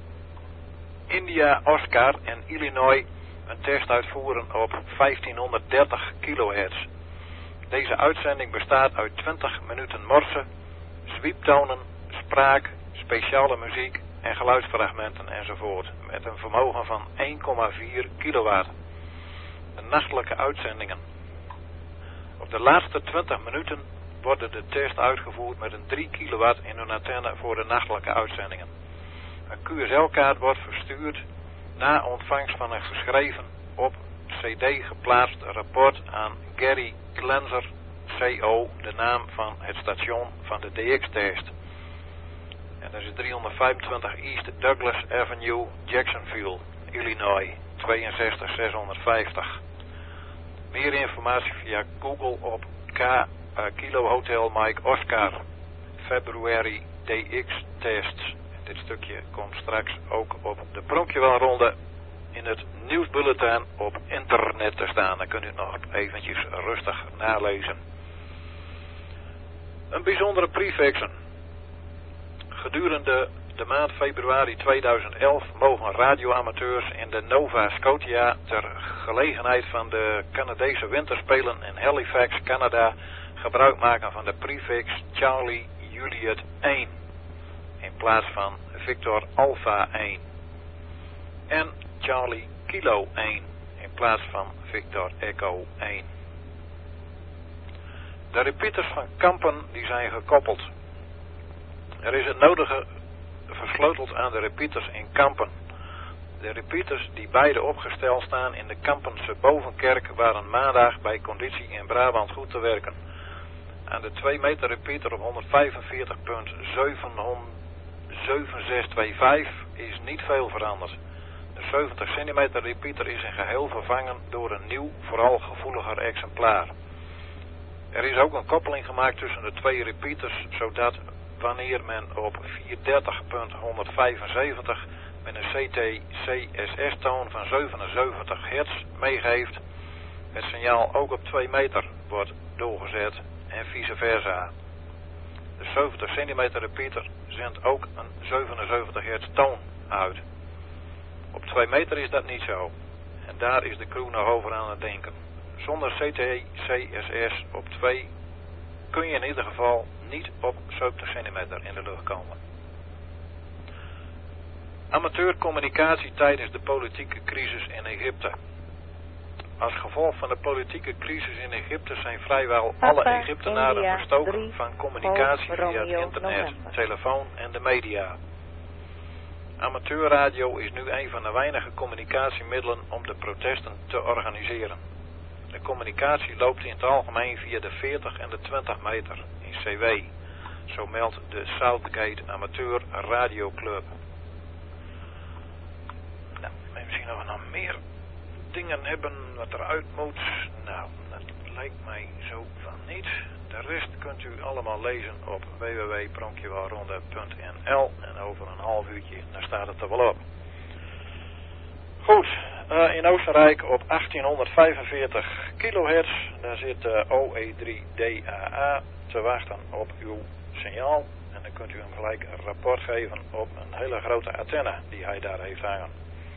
India Oscar in Illinois een test uitvoeren op vijftienhonderddertig kilohertz. Deze uitzending bestaat uit twintig minuten morse, sweeptonen, spraak, speciale muziek en geluidsfragmenten enzovoort, met een vermogen van één komma vier kilowatt. De nachtelijke uitzendingen. Op de laatste twintig minuten worden de test uitgevoerd met een drie kilowatt in een antenne voor de nachtelijke uitzendingen. Een Q S L-kaart wordt verstuurd na ontvangst van een geschreven op C D geplaatst rapport aan Gary Glanzer, C O, de naam van het station van de D X-test. En dat is driehonderdvijfentwintig East Douglas Avenue, Jacksonville, Illinois, tweeënzestig zeshonderdvijftig. Meer informatie via Google op K, uh, Kilo Hotel Mike Oscar, February D X-tests. Dit stukje komt straks ook op de Pronkjewelronde in het nieuwsbulletin op internet te staan. Dan kunt u het nog eventjes rustig nalezen. Een bijzondere prefixen. Gedurende de maand februari tweeduizend elf mogen radioamateurs in de Nova Scotia ter gelegenheid van de Canadese winterspelen in Halifax, Canada, gebruik maken van de prefix Charlie Juliet één in plaats van Victor Alpha één en Charlie Kilo één in plaats van Victor Echo één. De repeaters van Kampen die zijn gekoppeld. Er is het nodige versleuteld aan de repeaters in Kampen. De repeaters die beide opgesteld staan in de Kampense Bovenkerk waren maandag bij conditie in Brabant goed te werken. Aan de twee meter repeater op honderdvijfenveertig komma zeven zes twee vijf is niet veel veranderd. De zeventig centimeter repeater is in geheel vervangen door een nieuw, vooral gevoeliger exemplaar. Er is ook een koppeling gemaakt tussen de twee repeaters, zodat wanneer men op vierhonderddertig komma honderdvijfenzeventig met een C T C S S-toon van zevenenzeventig hertz meegeeft, het signaal ook op twee meter wordt doorgezet en vice versa. De zeventig centimeter repeater zendt ook een zevenenzeventig hertz toon uit. Op twee meter is dat niet zo. En daar is de crew nog over aan het denken. Zonder C T C S S op twee kun je in ieder geval niet op zeventig centimeter in de lucht komen. Amateurcommunicatie tijdens de politieke crisis in Egypte. Als gevolg van de politieke crisis in Egypte zijn vrijwel alle Egyptenaren verstoken van communicatie via het internet, telefoon en de media. Amateurradio is nu een van de weinige communicatiemiddelen om de protesten te organiseren. De communicatie loopt in het algemeen via de veertig en de twintig meter in C W. Zo meldt de Southgate Amateur Radio Club. Nou, misschien nog nog meer dingen hebben wat eruit moet. Nou, dat lijkt mij zo van niet. De rest kunt u allemaal lezen op w w w punt pronkjewaronde punt n l en over een half uurtje, daar staat het er wel op. Goed, uh, in Oostenrijk op achttienhonderdvijfenveertig kilohertz, daar zit uh, O E drie D A A te wachten op uw signaal. En dan kunt u hem gelijk een rapport geven op een hele grote antenne die hij daar heeft hangen.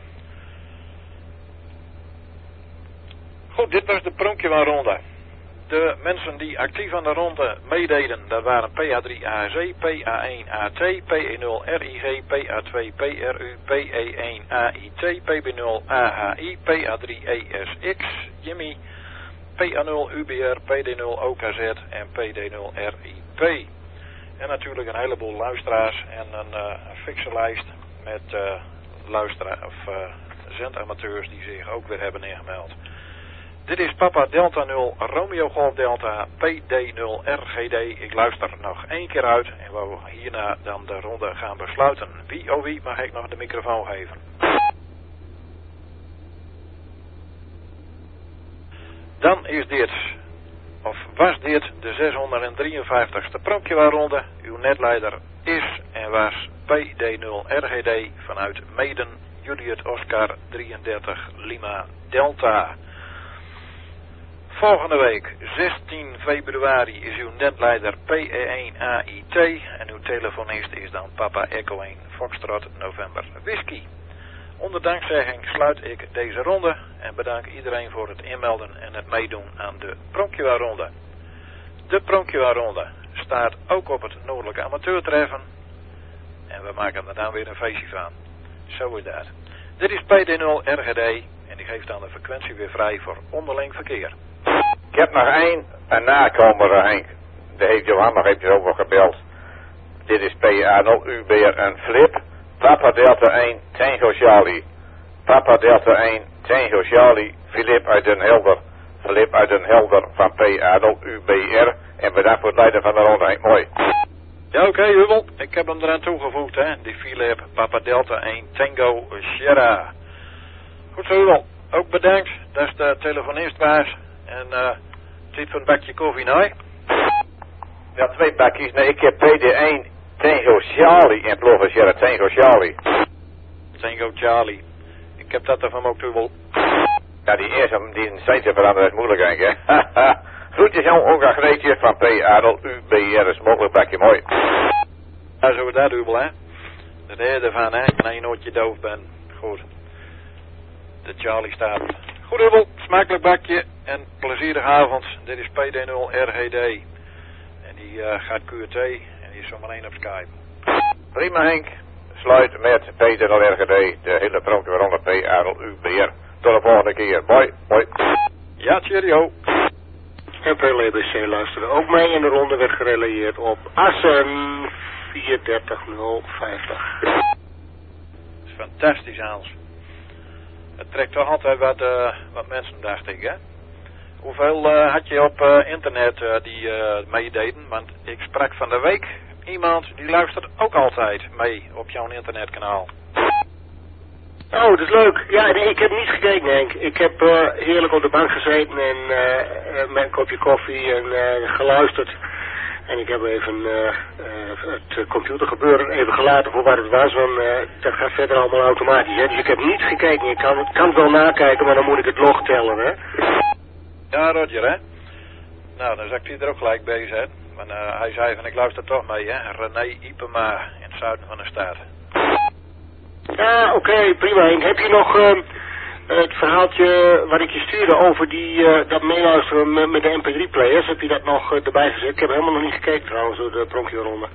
Goed, dit was de Pronkjewaronde. De mensen die actief aan de ronde meededen, dat waren P A drie A C, P A één A T, P E nul R I G, P A twee P R U, P E één A I T, P B nul A H I, P A drie E S X, Jimmy, P A nul U B R, P D nul O K Z en P D nul R I P. En natuurlijk een heleboel luisteraars en een, uh, een fikse lijst met uh, luisteraars of uh, zendamateurs die zich ook weer hebben ingemeld. Dit is Papa Delta nul, Romeo Golf Delta, P D nul R G D. Ik luister nog één keer uit en we hierna dan de ronde gaan besluiten. Wie oh wie mag ik nog de microfoon geven? Dan is dit, of was dit, de zeshonderddrieënvijftigste Pronkjewaronde. Uw netleider is en was P D nul R G D vanuit Meden, Juliet Oscar drieëndertig Lima Delta. Volgende week, zestien februari, is uw netleider P E één A I T en uw telefonist is dan Papa Echo één Foxtrot November Whisky. Onder dankzegging sluit ik deze ronde en bedank iedereen voor het inmelden en het meedoen aan de Pronkjewaronde. De Pronkjewaronde staat ook op het Noordelijke Amateurtreffen en we maken er dan weer een feestje van. Zo is dat. Dit is P D nul R G D en die geeft dan de frequentie weer vrij voor onderling verkeer. Ik heb nog één, een nakomer, Henk. Daar heeft Johan nog eventjes over gebeld. Dit is P A nul U B R en Flip. Papa Delta één, Tango Charlie. Papa Delta één, Tango Charlie. Filip uit Den Helder. Filip uit Den Helder van P A nul U B R. En bedankt voor het leiden van de ronde, Henk. Mooi. Ja, oké, okay, Hubel. Ik heb hem eraan toegevoegd, hè. Die Filip, Papa Delta één, Tango Sierra. Goed zo, Hubel. Ook bedankt. Dat is de telefonist waars. En uh, zit voor een bakje koffie, nou? Ja, twee bakjes. Nee, ik heb P D één Tango Charlie in Plover Sierra. Tango Charlie. Tango Charlie. Ik heb dat ervan ook toe. Ja, die eerste, die een seintje veranderen is moeilijk, denk ik, hè. Groetjes, Jan, ook een Greetje van P A nul U B R. Is mogelijk bakje, mooi. Ja, zo dat dubbel, hè. De derde van, hè. Nee, je nooit je doof bent. Goed. De Charlie staat. Goed, dubbel. Smakelijk bakje. En plezierige avond. Dit is P D nul R G D. En die uh, gaat Q T. En die is zometeen op Skype. Prima, Henk. Sluit met P D nul R G D. De hele Pronkjewaronde P A nul U B R. Tot de volgende keer. Bye. Bye. Ja, cheerio. En P L B C luisteren ook mee. In de ronde werd gerelayeerd op Assen vierentdertig nul vijftig. Dat is fantastisch, Hans. Het trekt toch altijd wat, uh, wat mensen, dacht ik, hè? Hoeveel uh, had je op uh, internet uh, die uh, meededen? Want ik sprak van de week iemand die luistert ook altijd mee op jouw internetkanaal. Oh, dat is leuk. Ja, nee, ik heb niet gekeken, Henk. Ik heb uh, heerlijk op de bank gezeten en uh, uh, met een kopje koffie en uh, geluisterd En ik heb even uh, uh, het computergebeuren even gelaten voor wat het was, want uh, dat gaat verder allemaal automatisch. Hè? Dus ik heb niet gekeken. Ik kan, kan het wel nakijken, maar dan moet ik het log tellen. Hè? Ja, Roger, hè? Nou, dan zou ik die er ook gelijk bij zetten. Maar uh, hij zei van, ik luister toch mee, hè? René Ipema in het zuiden van de staat. Ja, oké, okay, prima. En heb je nog uh, het verhaaltje wat ik je stuurde over die, uh, dat meeluisteren met, met de M P drie players? Heb je dat nog uh, erbij gezet? Ik heb helemaal nog niet gekeken trouwens, door de pronkje-ronde.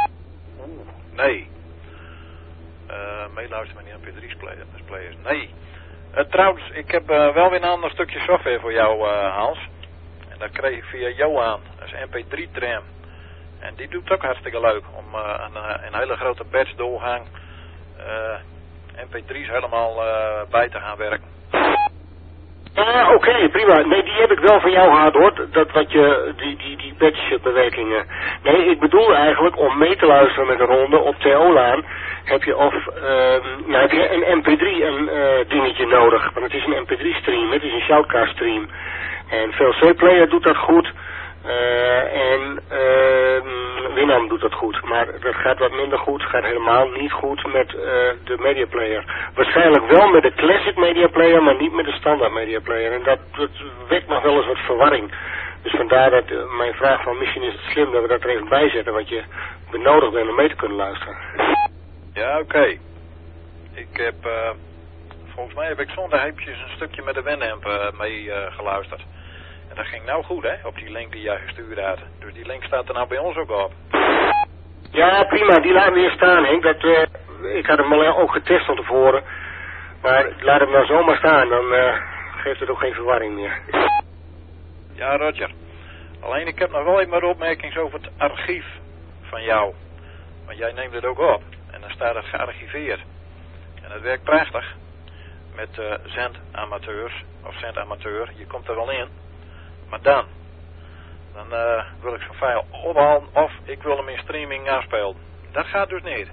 Nee. Uh, meeluisteren met die M P drie players. Nee. Uh, trouwens, ik heb uh, wel weer een ander stukje software voor jou, uh, Hans. En dat kreeg ik via Johan. Dat is M P drie tram. En die doet het ook hartstikke leuk om uh, een, een hele grote batch doorgang uh, M P drie's helemaal uh, bij te gaan werken. Ja, oké, okay, prima. Nee, die heb ik wel van jou gehad hoor, dat wat je, die, die, die batch-bewerkingen. Nee, ik bedoel eigenlijk om mee te luisteren met een ronde op T O-laan heb je of, uh, nou heb je een M P drie een uh, dingetje nodig, want het is een M P drie stream, het is een shoutcast stream. En V L C-player doet dat goed, uh, en uh, Winamp doet dat goed, maar dat gaat wat minder goed, gaat helemaal niet goed met uh, de media player. Waarschijnlijk wel met de classic media player, maar niet met de standaard media player. En dat, dat wekt nog wel eens wat verwarring. Dus vandaar dat uh, mijn vraag van misschien is het slim dat we dat er even bij zetten, wat je benodigd bent om mee te kunnen luisteren. Ja, oké. Okay. Ik heb, uh, volgens mij heb ik zondag eventjes een stukje met de Winamp uh, mee uh, geluisterd. En dat ging nou goed, hè, op die link die jij gestuurd had. Dus die link staat er nou bij ons ook op. Ja, prima. Die laten we hier staan, Henk. Dat, uh, ik had hem al ook getest van tevoren. Maar laat hem nou zomaar staan, dan uh, geeft het ook geen verwarring meer. Ja, Roger. Alleen ik heb nog wel even wat opmerkingen over het archief van jou. Want jij neemt het ook op. En dan staat het gearchiveerd. En het werkt prachtig. Met uh, zendamateurs. Of zendamateur. Je komt er wel in. Maar dan, dan uh, wil ik zo'n file ophalen of ik wil hem in streaming afspelen. Dat gaat dus niet.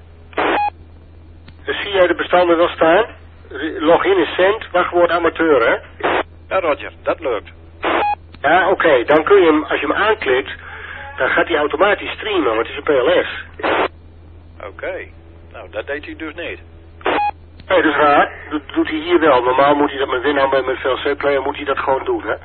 Dus zie jij de bestanden wel staan? Login is cent, wachtwoord amateur, hè? Ja, Roger, dat lukt. Ja, oké, okay. Dan kun je hem, als je hem aanklikt, dan gaat hij automatisch streamen, want het is een P L S. Oké, okay. Nou, dat deed hij dus niet. Nee, dat is raar. Dat doet hij hier wel. Normaal moet hij dat met Winamp en met V L C-player moet hij dat gewoon doen, hè?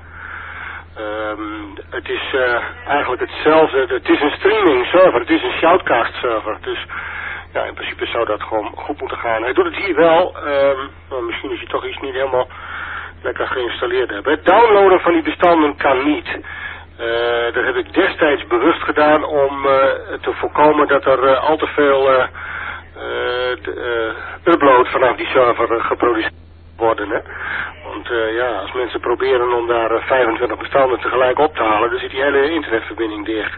Um, het is uh, eigenlijk hetzelfde. Het is een streaming server. Het is een shoutcast server. Dus ja, in principe zou dat gewoon goed moeten gaan. Hij doet het hier wel. Um, nou, misschien is hij toch iets niet helemaal lekker geïnstalleerd hebben. Het downloaden van die bestanden kan niet. Uh, dat heb ik destijds bewust gedaan om uh, te voorkomen dat er uh, al te veel uh, uh, de, uh, upload vanaf die server uh, geproduceerd worden, hè. Want uh, ja, als mensen proberen om daar uh, vijfentwintig bestanden tegelijk op te halen, dan zit die hele internetverbinding dicht.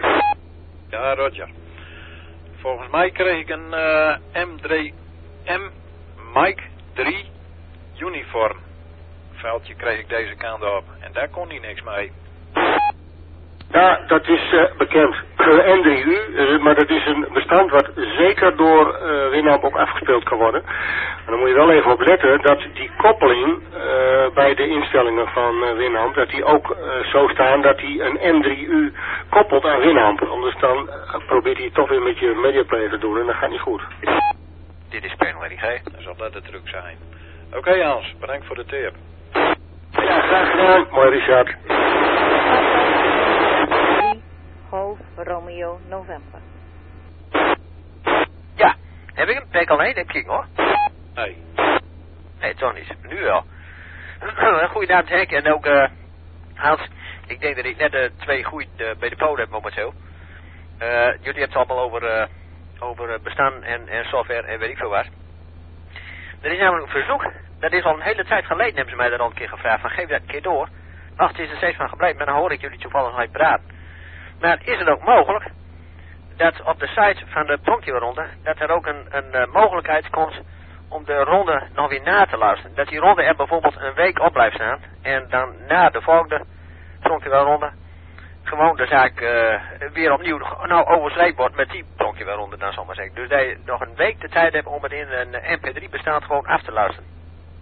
Ja, Roger. Volgens mij kreeg ik een uh, M drie, M Mike drie uniform veldje kreeg ik deze kant op. En daar kon hij niks mee. Ja, dat is uh, bekend. N drie U, uh, maar dat is een bestand wat zeker door uh, Winamp ook afgespeeld kan worden. En dan moet je wel even op letten dat die koppeling uh, bij de instellingen van uh, Winamp, dat die ook uh, zo staan dat die een N drie U koppelt aan Winamp. Anders dan uh, probeert hij het toch weer met je mediaplayer te doen en dat gaat niet goed. Dit is Panel G. Dan zal dat de truc zijn. Oké okay, Hans, bedankt voor de tip. Ja, graag gedaan. Mooi Richard. Golf Romeo November. Ja, heb ik een pek al heen? Kijk hoor. Nee. Nee, toch niet. Nu wel. Goedenavond Henk en ook uh, Hans. Ik denk dat ik net uh, twee goeie uh, bij de poot heb momenteel. Uh, jullie hebben het allemaal over, uh, over uh, bestaan en, en software en weet ik veel wat. Er is namelijk een verzoek. Dat is al een hele tijd geleden, hebben ze mij daar al een keer gevraagd. Van geef dat een keer door. Ach, het is er steeds van gebleven, maar dan hoor ik jullie toevallig nog even praten. Maar is het ook mogelijk dat op de site van de Pronkje-ronde, dat er ook een, een uh, mogelijkheid komt om de ronde nog weer na te luisteren. Dat die ronde er bijvoorbeeld een week op blijft staan en dan na de volgende Pronkje-ronde gewoon de zaak uh, weer opnieuw nou overschreven wordt met die Pronkje-ronde dan zal maar zeggen. Dus dat je nog een week de tijd hebt om het in een M P drie bestand gewoon af te luisteren.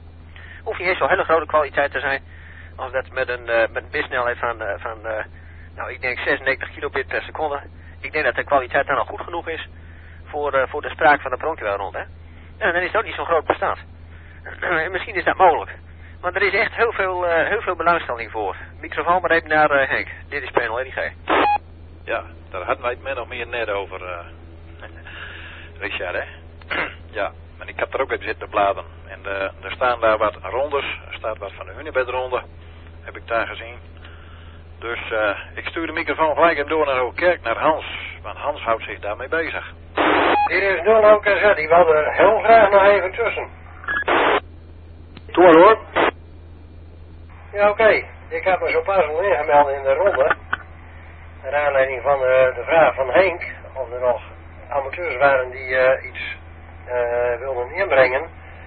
Hoeft niet eens zo'n hele grote kwaliteit te zijn als dat met een, uh, met een bissnelheid van, uh, van uh, Nou, ik denk zesennegentig kilobit per seconde. Ik denk dat de kwaliteit dan al goed genoeg is voor, uh, voor de spraak van de pronkje rond, hè. En dan is het ook niet zo'n groot bestand. Misschien is dat mogelijk. Maar er is echt heel veel, uh, heel veel belangstelling voor. Microfoon maar even naar uh, Henk. Dit is Panel L I G. Ja, daar hadden wij het min of meer net over, uh, Richard, hè. Ja, maar ik heb er ook even zitten bladeren. En uh, er staan daar wat rondes, er staat wat van de hunebedronde, heb ik daar gezien. Dus uh, ik stuur de microfoon gelijk even door naar Oudekerk, naar Hans, want Hans houdt zich daarmee bezig. Hier is nul O K Z, die wil er heel graag nog even tussen. Doe maar hoor. Ja, oké. Okay. Ik heb me zo pas al ingemeld in de ronde. Naar aanleiding van uh, de vraag van Henk, of er nog amateurs waren die uh, iets uh, wilden inbrengen.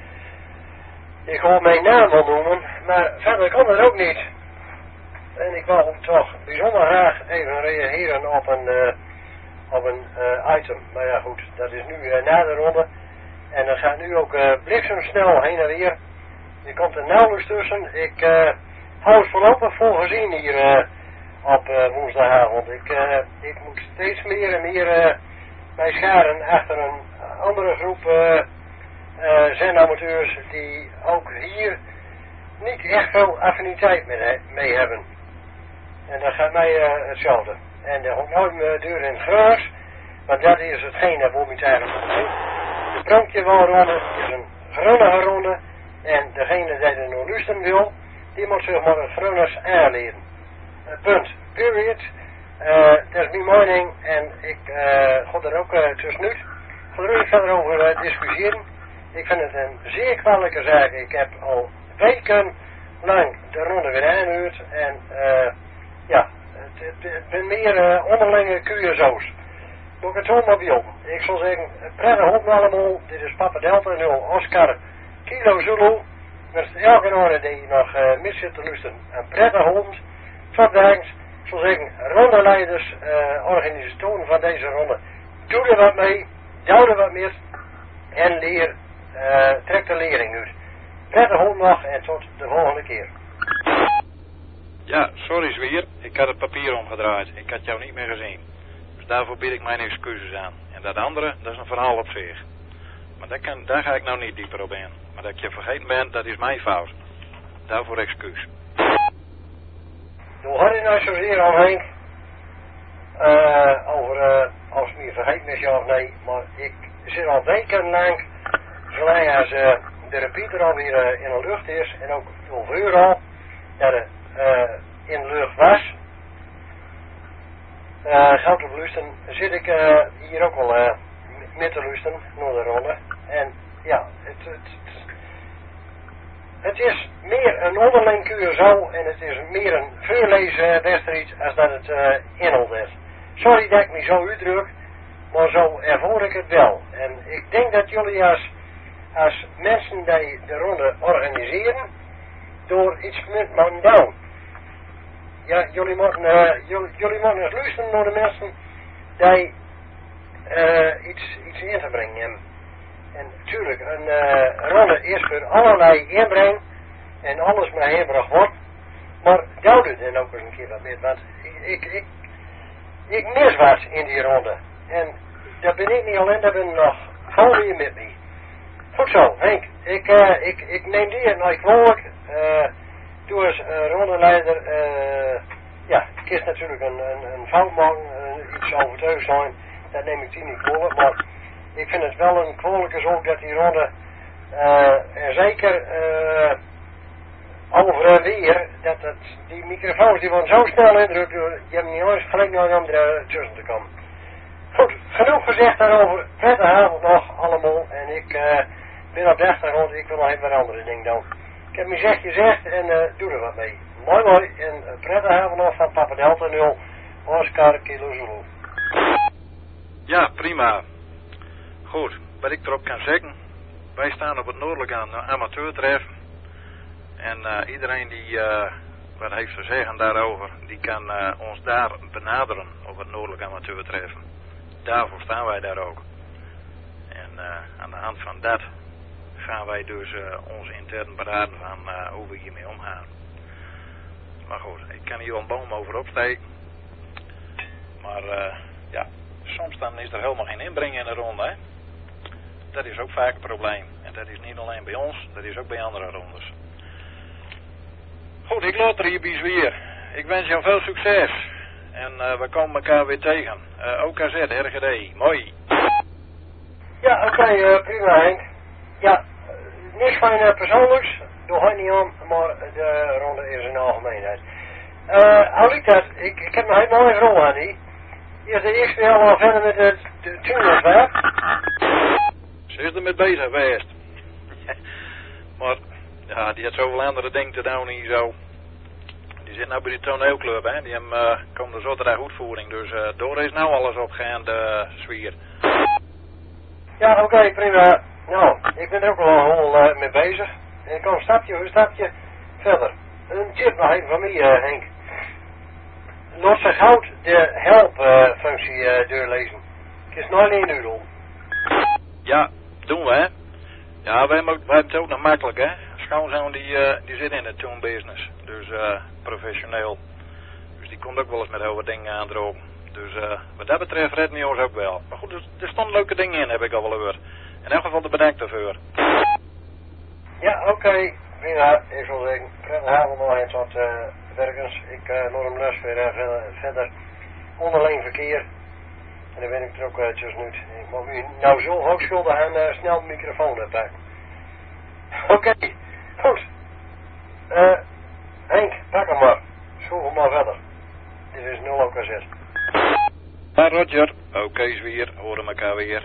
Ik wil mijn naam wel noemen, maar verder kan dat ook niet. En ik wil toch bijzonder graag even reageren op een, uh, op een uh, item. Maar ja goed, dat is nu uh, na de ronde. En dat gaat nu ook uh, bliksemsnel heen en weer. Je komt er nauwelijks tussen. Ik uh, hou het voorlopig voor gezien hier uh, op uh, woensdagavond. Ik, uh, ik moet steeds meer en meer uh, mij scharen achter een andere groep uh, uh, zendamateurs die ook hier niet echt veel affiniteit mee, mee hebben. En dat gaat mij uh, hetzelfde. En dat gaat nooit meer deur in het gras, want dat is hetgeen dat wordt eigenlijk omheen. De pronkje ronde is een grunnige ronde. En degene die er nog luisteren wil, die moet zich maar het grunnigs aanleren. Uh, punt. Period. Uh, dat is mijn mening en ik uh, ga er ook uh, tussenuit. Ik ga er niet verder over uh, discussiëren. Ik vind het een zeer kwalijke zaak. Ik heb al weken lang de ronde weer aangehuurd en uh, ja, het, het, het ben meer uh, onderlinge kuurzoos. Doe ik het zo maar bij op. Ik zal zeggen, prettig hond allemaal. Dit is Papa Delta nul Oscar Kilo Zulu. Met elke orde die nog uh, mis zit te luisteren. Een prettig hond. Tot danks. Ik zal zeggen, rondeleiders, uh, organisatoren van deze ronde. Doe er wat mee. Doe er wat mee. En leer, uh, trek de lering uit. Prettig hond nog en tot de volgende keer. Ja, sorry Zwier. Ik had het papier omgedraaid. Ik had jou niet meer gezien. Dus daarvoor bied ik mijn excuses aan. En dat andere, dat is een verhaal op zich. Maar daar, kan, daar ga ik nou niet dieper op in. Maar dat ik je vergeten ben, dat is mijn fout. Daarvoor excuus. Hoe had je nou zozeer al, Henk? Uh, over, uh, als ik me vergeten is, ja of nee. Maar ik zit al wekenlang, zolang als uh, de repeater alweer uh, in de lucht is. En ook twaalf uur al, dat het uh, in de lucht was. Uh, goud op luisteren, zit ik uh, hier ook wel uh, met te luisteren, naar de ronde. En ja, het, het, het, het is meer een onderling kuur zo en het is meer een voorleeswedstrijd als dat het uh, inhoud is. Sorry dat ik me zo uitdruk, maar zo ervoor ik het wel. En ik denk dat jullie als, als mensen die de ronde organiseren, door iets met man doen. Ja, jullie moeten, uh, jullie, jullie moeten eens luisteren naar de mensen die uh, iets, iets in te brengen hebben. En natuurlijk, een uh, ronde is voor allerlei inbreng en alles maar ingebracht wordt. Maar doe het dan ook eens een keer wat meer, want ik, ik, ik, ik mis wat in die ronde. En dat ben ik niet alleen, dat ben ik nog vol hier met me. Goed zo, Henk, ik, uh, ik, ik neem die en ik volg. Uh, Doe als uh, rondeleider, uh, ja, ik kies natuurlijk een, een, een foutman, uh, iets overtuigd zijn, dat neem ik die niet voor, maar ik vind het wel een kwalijke zorg dat die ronde, uh, en zeker uh, over en weer, dat het, die microfoons die worden zo snel indrukt, je hebt niet eens gelijk nodig om er tussen te komen. Goed, genoeg gezegd daarover, prettige avond nog allemaal, en ik uh, ben op de achtergrond, ik wil nog even een andere ding doen. Ik heb me zegt gezegd en uh, doe er wat mee. Mooi mooi en uh, prettige avond nog van Papa Delta nul Oscar Kilo Zulu. Ja, prima. Goed, wat ik erop kan zeggen. Wij staan op het noordelijke amateurtreffen. En uh, iedereen die uh, wat heeft te zeggen daarover, die kan uh, ons daar benaderen op het noordelijke amateurtreffen. Daarvoor staan wij daar ook. En uh, aan de hand van dat gaan wij dus uh, ons intern beraden van uh, hoe we hiermee omgaan. Maar goed, ik kan hier wel een boom over opsteken. uh, ja, soms dan is er helemaal geen inbreng in de ronde, hè. Dat is ook vaak een probleem. En dat is niet alleen bij ons, dat is ook bij andere rondes. Goed, ik loop er hier bij Zwier. Ik wens jou veel succes. En uh, we komen elkaar weer tegen. Uh, O K Z, R G D. Mooi. Ja, oké, okay, uh, prima Henk. Ja, uh, niks van uh, persoonlijks. Doe hij niet aan, maar de ronde is in de algemeenheid. Uh, hoe liep dat? Ik, ik heb nog helemaal een rol aan die. Hier is de eerste keer al verder met de, de tunelontwerp. Ze is er mee bezig geweest. Maar, ja, die had zoveel andere dingen te doen hier zo. Die zit nou bij die toneelclub, hè. Die hem, uh, komt er zaterdag uitvoering. Dus uh, door is nou alles opgegaan, de Zwier. Ja, oké, okay, prima. Nou, ik ben er ook al een hol uh, mee bezig. En ik kom stapje voor stapje verder. Een tip nog even van mij, uh, Henk. Laat zich hout de help-functie uh, uh, doorlezen. Het is nooit in uur om. Ja, doen we, hè. Ja, wij, wij hebben het ook nog makkelijk, hè. Schoonzoon die, uh, die zit in de tune business. Dus uh, professioneel. Dus die komt ook wel eens met heel wat dingen aandrogen. Dus uh, wat dat betreft redden die ons ook wel. Maar goed, er, er stonden leuke dingen in, heb ik al wel gehoord. In elk geval de bedankt daarvoor. Ja, oké. Okay. Prima. Ik zal zeggen, prettig avond nog eens wat uh, werkens. Ik uh, laat hem rust weer uh, verder, verder onderling verkeer. En dan ben ik er ook uh, tussenuit. Ik mag u nou zo ook schuldig aan uh, snel de microfoon pakken. Oké, okay. Goed. Uh, Henk, pak hem maar. Schroef hem maar verder. Dit is nul O K Z. Ja, Roger. Oké, okay, Zwier. Horen elkaar weer.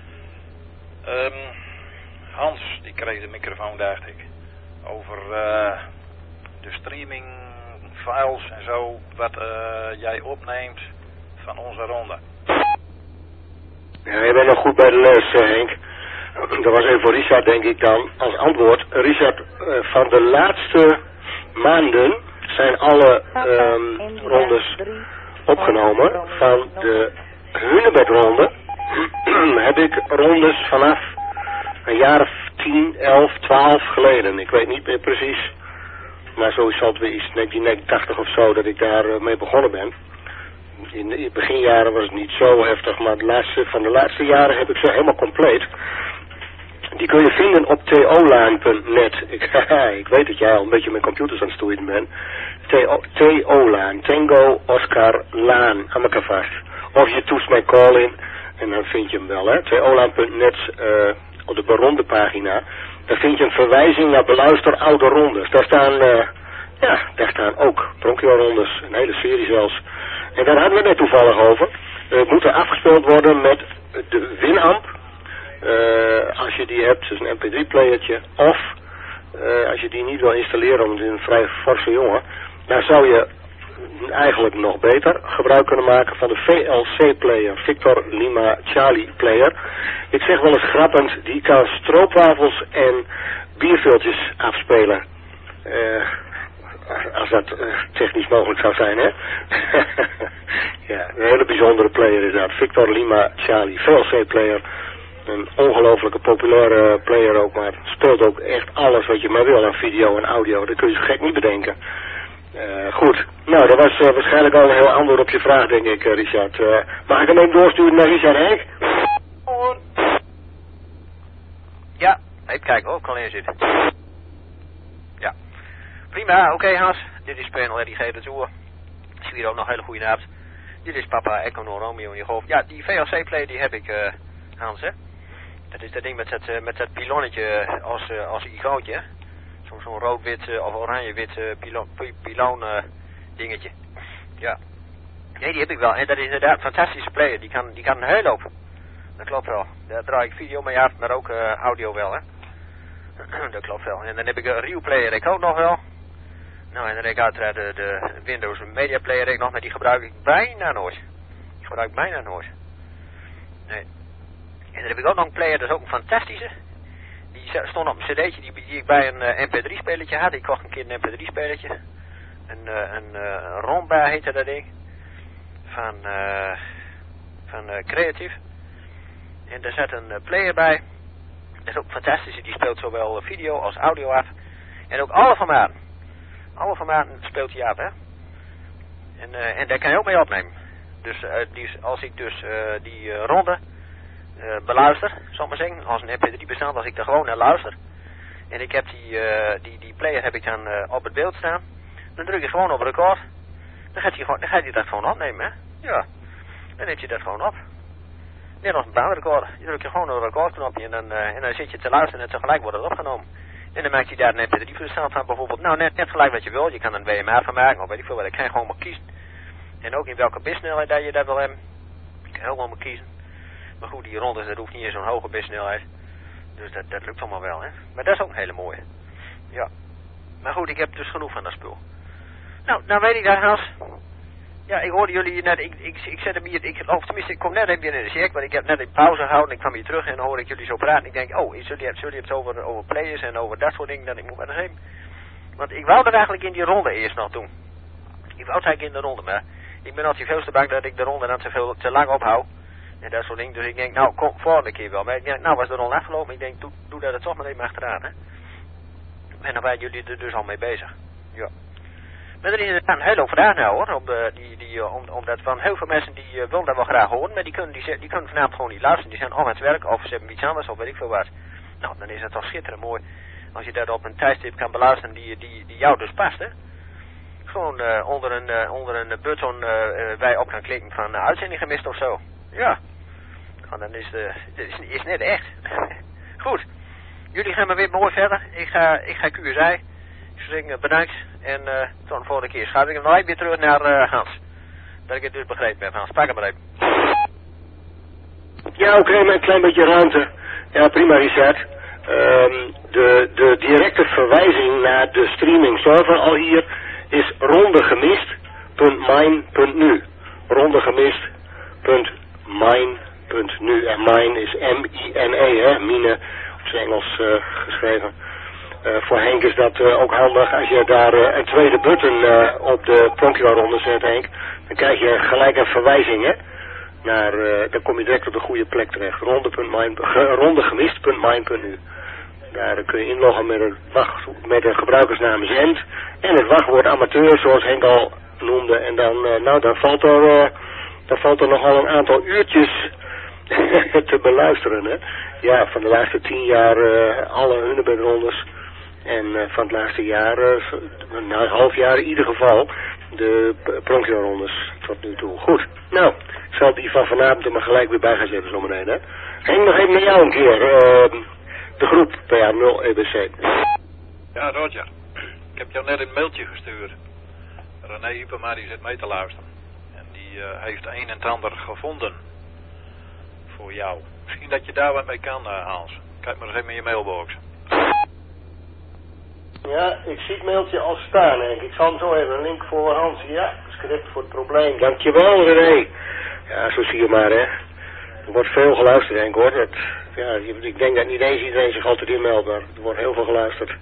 Um, Hans, die kreeg de microfoon, dacht ik. Over uh, de streaming files en zo. Wat uh, jij opneemt van onze ronde. Ja, je bent nog goed bij de les, uh, Henk. Dat was even voor Richard, denk ik dan, als antwoord. Richard, uh, van de laatste maanden zijn alle um, rondes opgenomen. Van de Hunebedronde heb ik rondes vanaf een jaar of tien, elf, twaalf geleden. Ik weet niet meer precies. Maar sowieso zal het weer iets negentien tachtig of zo dat ik daar uh, mee begonnen ben. In de beginjaren was het niet zo heftig, maar de laatste, van de laatste jaren heb ik ze helemaal compleet. Die kun je vinden op t o laan punt net. Ik, ik weet dat jij al een beetje met computers aan het stoeien bent. T O laan, Tango, Oscar, Laan, aan elkaar vast. Of je toetst mijn call in en dan vind je hem wel, hè. t o laan punt net uh, op de beronde pagina. Daar vind je een verwijzing naar beluister oude rondes. Daar staan, uh, ja, daar staan ook Bronchio-rondes, een hele serie zelfs. En daar hadden we het net toevallig over. Uh, het moet er afgespeeld worden met de Winamp. Uh, als je die hebt, dus een M P drie playertje. Of, uh, als je die niet wil installeren, want het is een vrij forse jongen. Dan zou je eigenlijk nog beter gebruik kunnen maken van de V L C player. Victor Lima Charlie player. Ik zeg wel eens grappend, die kan stroopwafels en bierviltjes afspelen. Uh, Als dat uh, technisch mogelijk zou zijn, hè? Ja, een hele bijzondere player is dat. Victor Lima Charlie, V L C player. Een ongelooflijke populaire player ook, maar speelt ook echt alles wat je maar wil aan video en audio. Dat kun je zo gek niet bedenken. Uh, goed, nou dat was uh, waarschijnlijk al een heel antwoord op je vraag, denk ik, uh, Richard. Uh, mag ik hem even doorsturen naar Richard Henk? Ja, even kijken of ik al in zit. Ja. Prima, oké okay, Hans. Dit is Panel Eddie G. de Tour. Ik zie hier ook nog een hele goede avond. Dit is Papa Echo no Romeo in je hoofd. Ja, die V L C play die heb ik, uh, Hans, hè. Dat is dat ding met dat, uh, met dat pilonnetje als, uh, als icoontje. Zo'n zo rood-wit uh, of oranje-wit uh, pilon, pilon uh, dingetje. Ja. Nee, die heb ik wel. En dat is inderdaad een fantastische player. Die kan, die kan een heel lopen. Dat klopt wel. Daar draai ik video mee af, maar ook uh, audio wel, hè. Dat klopt wel. En dan heb ik een Rio player ik ook nog wel. Nou, en dan heb ik uiteraard de, de Windows Media Player ik nog, maar die gebruik ik bijna nooit. Die gebruik ik bijna nooit. Nee. En dan heb ik ook nog een player, dat is ook een fantastische. Die stond op een cd'tje die, die ik bij een uh, M P drie spelertje had. Ik kocht een keer een M P drie spelertje. Een, uh, een uh, Romba heette dat ding. Van, uh, van uh, Creative. En daar zat een uh, player bij. Dat is ook fantastisch. Die speelt zowel video als audio af. En ook alle formaten. Alle formaten speelt hij af, hè. En, uh, en daar kan je ook mee opnemen. Dus uh, die, als ik dus uh, die uh, ronde uh, beluister, zal ik maar zeggen, als een M P drie bestand, als ik er gewoon naar luister. En ik heb die, uh, die, die player heb ik dan uh, op het beeld staan. Dan druk je gewoon op record. Dan gaat hij, gewoon, dan gaat hij dat gewoon opnemen, hè. Ja. Dan neemt je dat gewoon op. Net als een baanrecorder. Je drukt je gewoon op een recordknopje en dan, uh, en dan zit je te luisteren en tegelijk wordt het opgenomen. En dan maakt hij daar een M P drie bestand van bijvoorbeeld. Nou, net, net gelijk wat je wil. Je kan een W M A van maken, of weet ik veel wat. Ik kan gewoon maar kiezen. En ook in welke bissnelheid dat je dat wil hebben. Je kan ook wel maar kiezen. Maar goed, die rondes, dat hoeft niet in zo'n hoge bissnelheid. Dus dat, dat lukt allemaal wel, hè. Maar dat is ook een hele mooie. Ja. Maar goed, ik heb dus genoeg van dat spul. Nou, nou weet ik dat, Hans. Ja, ik hoorde jullie net, ik, ik, ik zet hem hier, ik, of tenminste, ik kom net even in de check, want ik heb net een pauze gehouden. Ik kwam hier terug en dan hoor ik jullie zo praten. Ik denk, oh, zullen jullie, jullie het over, over players en over dat soort dingen, dat ik moet naar heen. Want ik wou er eigenlijk in die ronde eerst nog doen. Ik wou het eigenlijk in de ronde, maar ik ben altijd veel te bang dat ik de ronde dan te, veel, te lang ophoud. En dat soort dingen. Dus ik denk, nou, kom, volgende keer wel. Maar ik denk, nou was de ronde afgelopen. Ik denk, doe, doe dat het toch maar even achteraan, hè. En dan waren jullie er dus al mee bezig. Ja. Maar er is een hele hoop vragen nou, hoor. Om de, die, die, om, omdat van heel veel mensen die uh, willen dat wel graag horen. Maar die kunnen, die, die kunnen vanavond gewoon niet luisteren. Die zijn of aan het werk of ze hebben iets anders of weet ik veel wat. Nou, dan is het toch schitterend mooi. Als je dat op een tijdstip kan beluisteren die, die, die jou dus past, hè. Gewoon uh, onder, een, uh, onder een button uh, uh, wij op kan klikken van uh, uitzending gemist of zo. Ja. Nou, dan is het is, is net echt. Goed. Jullie gaan maar weer mooi verder. Ik ga, ik ga Q S I. Ik zou zeggen bedankt. En uh, tot de volgende keer. Schuif ik hem nog even weer terug naar uh, Hans. Dat ik het dus begrepen heb. Hans, pak hem maar even. Ja, oké, okay, met een klein beetje ruimte. Ja, prima, Richard. Um, de, de directe verwijzing naar de streaming server al hier is rondegemist punt mine punt nu. rondegemist punt mine punt nu. En mine is M I N E, hè, mine, op zijn Engels uh, geschreven. Uh, voor Henk is dat uh, ook handig. Als je daar uh, een tweede button uh, op de Pronkio-ronde zet, Henk, dan krijg je gelijk een verwijzing, hè. Naar, uh, dan kom je direct op de goede plek terecht. rondegemist punt mine punt nu. Daar kun je inloggen met een, wacht, met de gebruikersnaam Zend en het wachtwoord amateur, zoals Henk al noemde. En dan, uh, nou, dan valt er, uh, dan valt er nogal een aantal uurtjes te beluisteren, hè. Ja, van de laatste tien jaar uh, alle Hunebed-rondes. En uh, van het laatste jaar, uh, nou, een half jaar in ieder geval, de Pronkio-rondes tot nu toe. Goed, nou, ik zal die van vanavond er maar gelijk weer bij gaan zetten zometeen, hè. Henk, nog even met jou een keer. Uh, de groep P A nul E B C. Ja, Roger. Ik heb jou net een mailtje gestuurd. René Hyperma die zit mee te luisteren. En die uh, heeft een en ander gevonden. Voor jou. Misschien dat je daar wat mee kan, uh, Hans. Kijk maar eens even in je mailbox. Ja, ik zie het mailtje al staan, Henk. Ik zal hem zo even een link voor Hans. Ja, script voor het probleem. Dankjewel, René. Ja, zo zie je maar, hè. Er wordt veel geluisterd, Henk, hoor. Dat, ja, ik denk dat niet eens iedereen zich altijd inmeldt, maar er wordt heel veel geluisterd.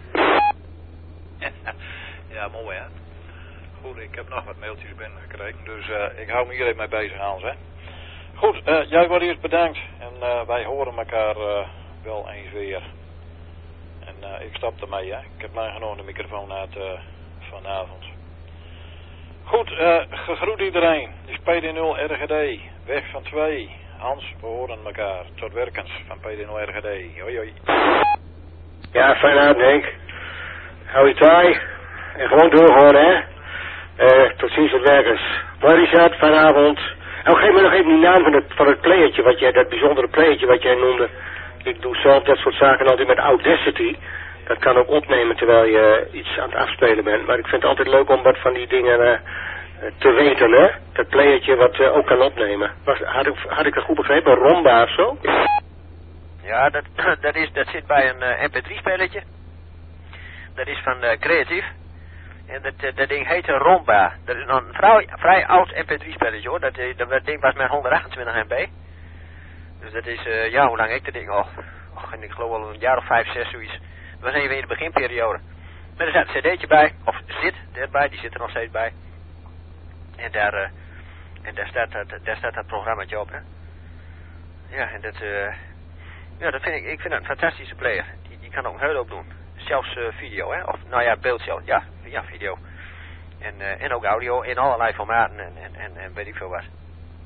Ja, mooi, hè. Goed, ik heb nog wat mailtjes binnengekregen, dus uh, ik hou me hier even mee bezig, Hans, hè. Goed, uh, jij wordt eerst bedankt en uh, wij horen elkaar uh, wel eens weer. En uh, ik stap ermee, hè. Ik heb lang genoeg de microfoon uit uh, vanavond. Goed, uh, gegroet iedereen. Dit is P D nul R G D, weg van twee. Hans, we horen elkaar. Tot werkens van P D nul R G D. Hoi hoi. Ja, fijn avond, Henk. Hou je taai. En gewoon doorgaan, hè. Uh, tot ziens, tot werkens. Mooi, Richard, fijne avond. Nou, geef me nog even die naam van het, van het playertje, wat jij, dat bijzondere playertje wat jij noemde. Ik doe zelf dat soort zaken altijd met Audacity. Dat kan ook opnemen terwijl je iets aan het afspelen bent. Maar ik vind het altijd leuk om wat van die dingen uh, te weten, hè. Dat playertje wat uh, ook kan opnemen. Was, had, ik, had ik het goed begrepen? Romba of zo? Ja, dat, dat, is, dat zit bij een uh, M P drie spelletje. Dat is van uh, Creatief. En dat, uh, dat ding heet een Romba. Dat is een vrij, vrij oud M P drie spelletje, hoor. Dat, dat, dat ding was met honderdachtentwintig M B. Dus dat is, uh, ja, hoe lang ik dat ding al? Och, en ik geloof al een jaar of vijf, zes, zoiets. Dat was even in de beginperiode. Maar er zat een cd'tje bij, of zit erbij, die zit er nog steeds bij. En daar, uh, en daar staat dat, daar staat dat programmaatje op, hè. Ja, en dat, uh, ja, dat vind ik, ik vind dat een fantastische player. Die, die kan ook een hele hoop doen. Zelfs uh, video, hè, of, nou ja, beeld zelf, ja, ja, video. En, uh, en ook audio in allerlei formaten en, en, en, en weet ik veel wat.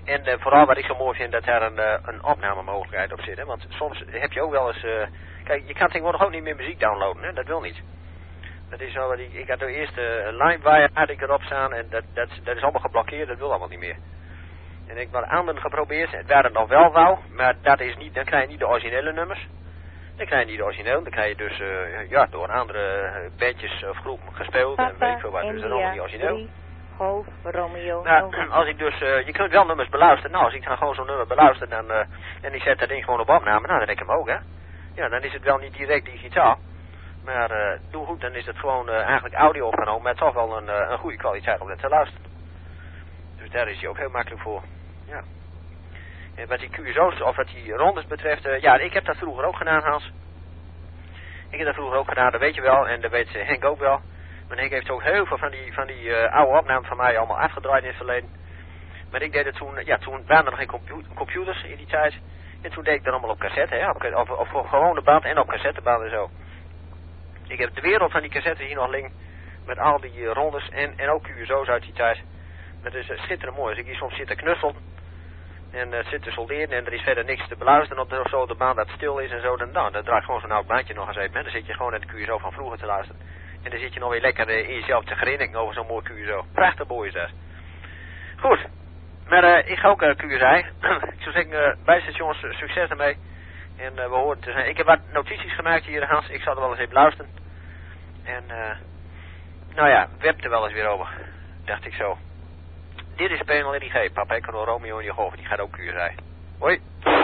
En uh, vooral wat ik zo mooi vind, dat daar een, uh, een opnamemogelijkheid op zit. Hè? Want soms heb je ook wel eens... Uh, kijk, je kan tegenwoordig ook niet meer muziek downloaden, hè? Dat wil niet. Dat is zo, ik, ik had de eerste uh, LimeWire had ik erop staan en dat, dat, dat is allemaal geblokkeerd, dat wil allemaal niet meer. En ik heb wat anderen geprobeerd, het waren nog wel wou, maar dat is niet, dan krijg je niet de originele nummers. Dan krijg je niet de origineel, dan krijg je dus uh, ja, door andere bandjes of groepen gespeeld Papa, en weet ik veel wat, dus dat is allemaal niet origineel. drie, Golf, Romeo, Nou, November. als ik dus, uh, je kunt wel nummers beluisteren, nou als ik dan gewoon zo'n nummer beluister dan, uh, en ik zet dat ding gewoon op opname, nou dan denk ik hem ook hè. Ja, dan is het wel niet direct digitaal. Maar uh, doe goed, dan is het gewoon uh, eigenlijk audio opgenomen, maar toch wel een, uh, een goede kwaliteit om het te luisteren. Dus daar is hij ook heel makkelijk voor. Ja. En wat die Q S O's of wat die rondes betreft, uh, ja, ik heb dat vroeger ook gedaan, Hans. Ik heb dat vroeger ook gedaan, dat weet je wel, en dat weet uh, Henk ook wel. Maar Henk heeft ook heel veel van die, van die uh, oude opnamen van mij allemaal afgedraaid in het verleden. Maar ik deed het toen, ja, toen waren er nog geen compu computers in die tijd. En toen deed ik dat allemaal op cassette, hè, op, of, of op gewone band en op cassetteband en zo. Ik heb de wereld van die cassette hier nog liggen. Met al die uh, rondes en, en ook Q S O's uit die tijd. Dat is uh, schitterend mooi. Als ik hier soms zit te knutselen. En uh, zit te solderen en er is verder niks te beluisteren op de, of zo, de baan dat stil is en zo. Dan, nou, dan draait gewoon zo'n oud bandje nog eens even. Hè. Dan zit je gewoon naar de Q S O van vroeger te luisteren. En dan zit je nog weer lekker uh, in jezelf te grinniken over zo'n mooi Q S O. Prachtig mooi is dat. Goed. Maar uh, ik ga ook uh, Q S I. Ik zou zeggen, uh, bij stations uh, succes ermee. En uh, we horen te zijn. Ik heb wat notities gemaakt hier, Hans. Ik zal er wel eens even luisteren. En, uh, nou ja, we hebben er wel eens weer over. Dacht ik zo. Dit is P N L R I G. Papa Echo Romeo en Jehovah. Die gaat ook Q S I. Hoi.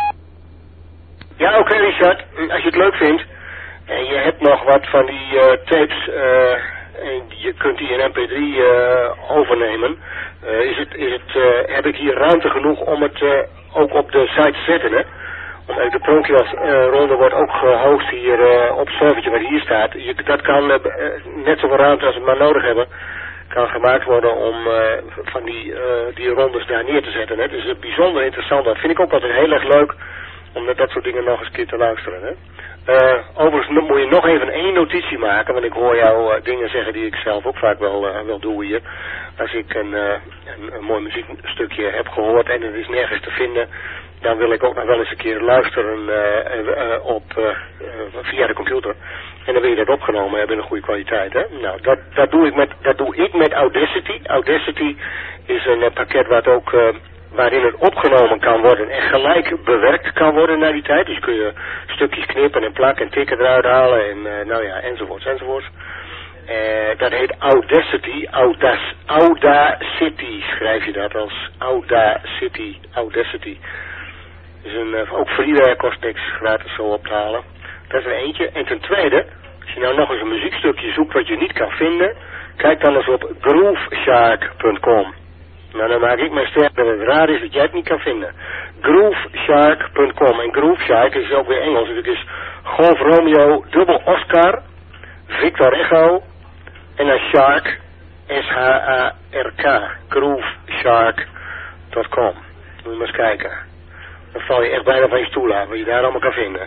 Ja, oké okay, Richard. Als je het leuk vindt. En je hebt nog wat van die uh, tapes. Uh, en je kunt die in M P drie uh, overnemen. Uh, is het, is het, uh, heb ik hier ruimte genoeg om het uh, ook op de site te zetten, hè? Omdat de Pronkjas-ronde uh, wordt ook gehost hier uh, op het servertje wat hier staat. Je, dat kan uh, net zoveel ruimte als we maar nodig hebben, kan gemaakt worden om uh, van die, uh, die rondes daar neer te zetten. Hè. Het is uh, bijzonder interessant. Dat vind ik ook altijd heel erg leuk om dat soort dingen nog eens een keer te luisteren. Hè. Uh, overigens moet je nog even één notitie maken, want ik hoor jou uh, dingen zeggen die ik zelf ook vaak wel, uh, wel doe hier. Als ik een, uh, een, een mooi muziekstukje heb gehoord en het is nergens te vinden, dan wil ik ook nog wel eens een keer luisteren uh, uh, op, uh, uh, via de computer. En dan wil je dat opgenomen hebben in een goede kwaliteit. Hè? Nou, dat, dat, doe ik met, dat doe ik met Audacity. Audacity is een uh, pakket wat ook, uh, waarin het opgenomen kan worden en gelijk bewerkt kan worden naar die tijd. Dus kun je stukjes knippen en plakken en tikken eruit halen en uh, nou ja, enzovoorts, enzovoorts. Uh, dat heet Audacity. Audac, Audacity schrijf je dat als Audacity. Audacity. Dus een, uh, ook freeware kost niks gratis zo op te halen. Dat is er eentje. En ten tweede, als je nou nog eens een muziekstukje zoekt wat je niet kan vinden, kijk dan eens op grooveshark punt com. Nou, dan maak ik mij sterk dat het raar is dat jij het niet kan vinden. grooveshark punt com. En Grooveshark is ook weer Engels. Dus het is Golf Romeo, dubbel Oscar, Victor Echo en dan Shark, S H A R K. grooveshark punt com. Moet je maar eens kijken. Dan val je echt bijna van je stoel af, wat je daar allemaal kan vinden.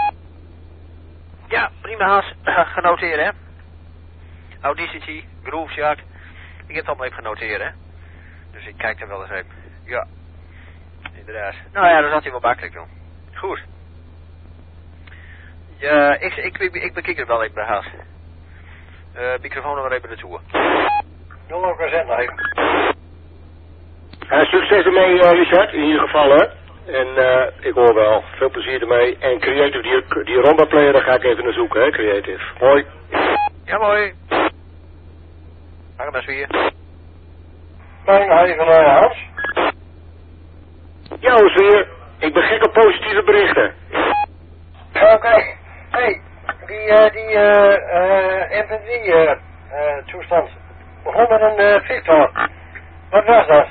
Ja, prima Hans. Genoteerd hè. Audacity, Grooveshark. Ik heb het allemaal even genoteerd hè. Dus ik kijk er wel eens even. Ja. Inderdaad. Nou ja, dat zat hij wel makkelijk doen. Goed. Ja, ik, ik, ik, ik bekijk het wel even bij Hans. Uh, microfoon er maar even naartoe. Doe ook eens nog even. Ja, succes ermee uh, Richard, in ieder geval hè. En uh, ik hoor wel. Veel plezier ermee. En Creative, die, die Ronda player, daar ga ik even naar zoeken, hè, Creative. Hoi. Ja, mooi. Ga maar eens weer. Fijn, ga je van uh, Hans? Ja, hoe is weer? Ik ben gek op positieve berichten. Oké. Okay. Hey, die, uh, die uh, uh, M P drie uh, uh, toestand begon met een uh, Victor. Wat was dat?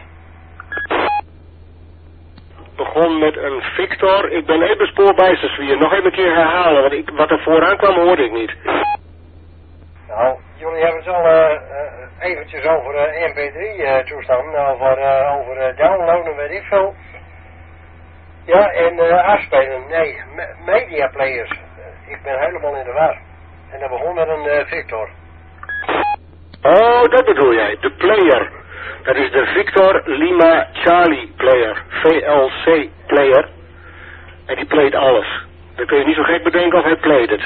Begon met een Victor. Ik ben even spoorbijsters weer. Nog even een keer herhalen, want ik, wat er vooraan kwam hoorde ik niet. Nou, jullie hebben het al uh, uh, eventjes over uh, M P drie uh, toestanden, over, uh, over uh, downloaden, weet ik veel. Ja, en uh, afspelen, nee, me media players. Uh, ik ben helemaal in de war. En dat begon met een uh, Victor. Oh, dat bedoel jij, de player. Dat is de Victor Lima Charlie player. V L C player. En die playt alles. Dan kun je niet zo gek bedenken of hij playt het.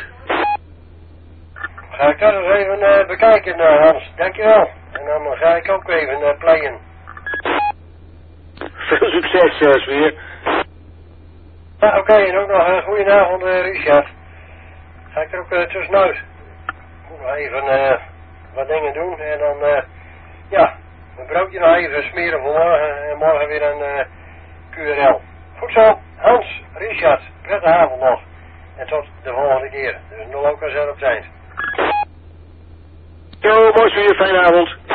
Ga ik dat eens even uh, bekijken, uh, Hans. Dankjewel. En dan ga ik ook even uh, playen. Veel succes, uh, Sweer. Ja, oké. Okay, en ook nog een uh, goedenavond, uh, Richard. Ga ik er ook uh, tussenuit. Moet nog even uh, wat dingen doen. En dan, uh, ja, een broodje nog even smeren voor morgen. En morgen weer een uh, Q R L. Goed zo. Hans, Richard, prettige avond nog. En tot de volgende keer. Dus nul ook al zelf op het eind. Yo, mooi Sweer. Fijne avond.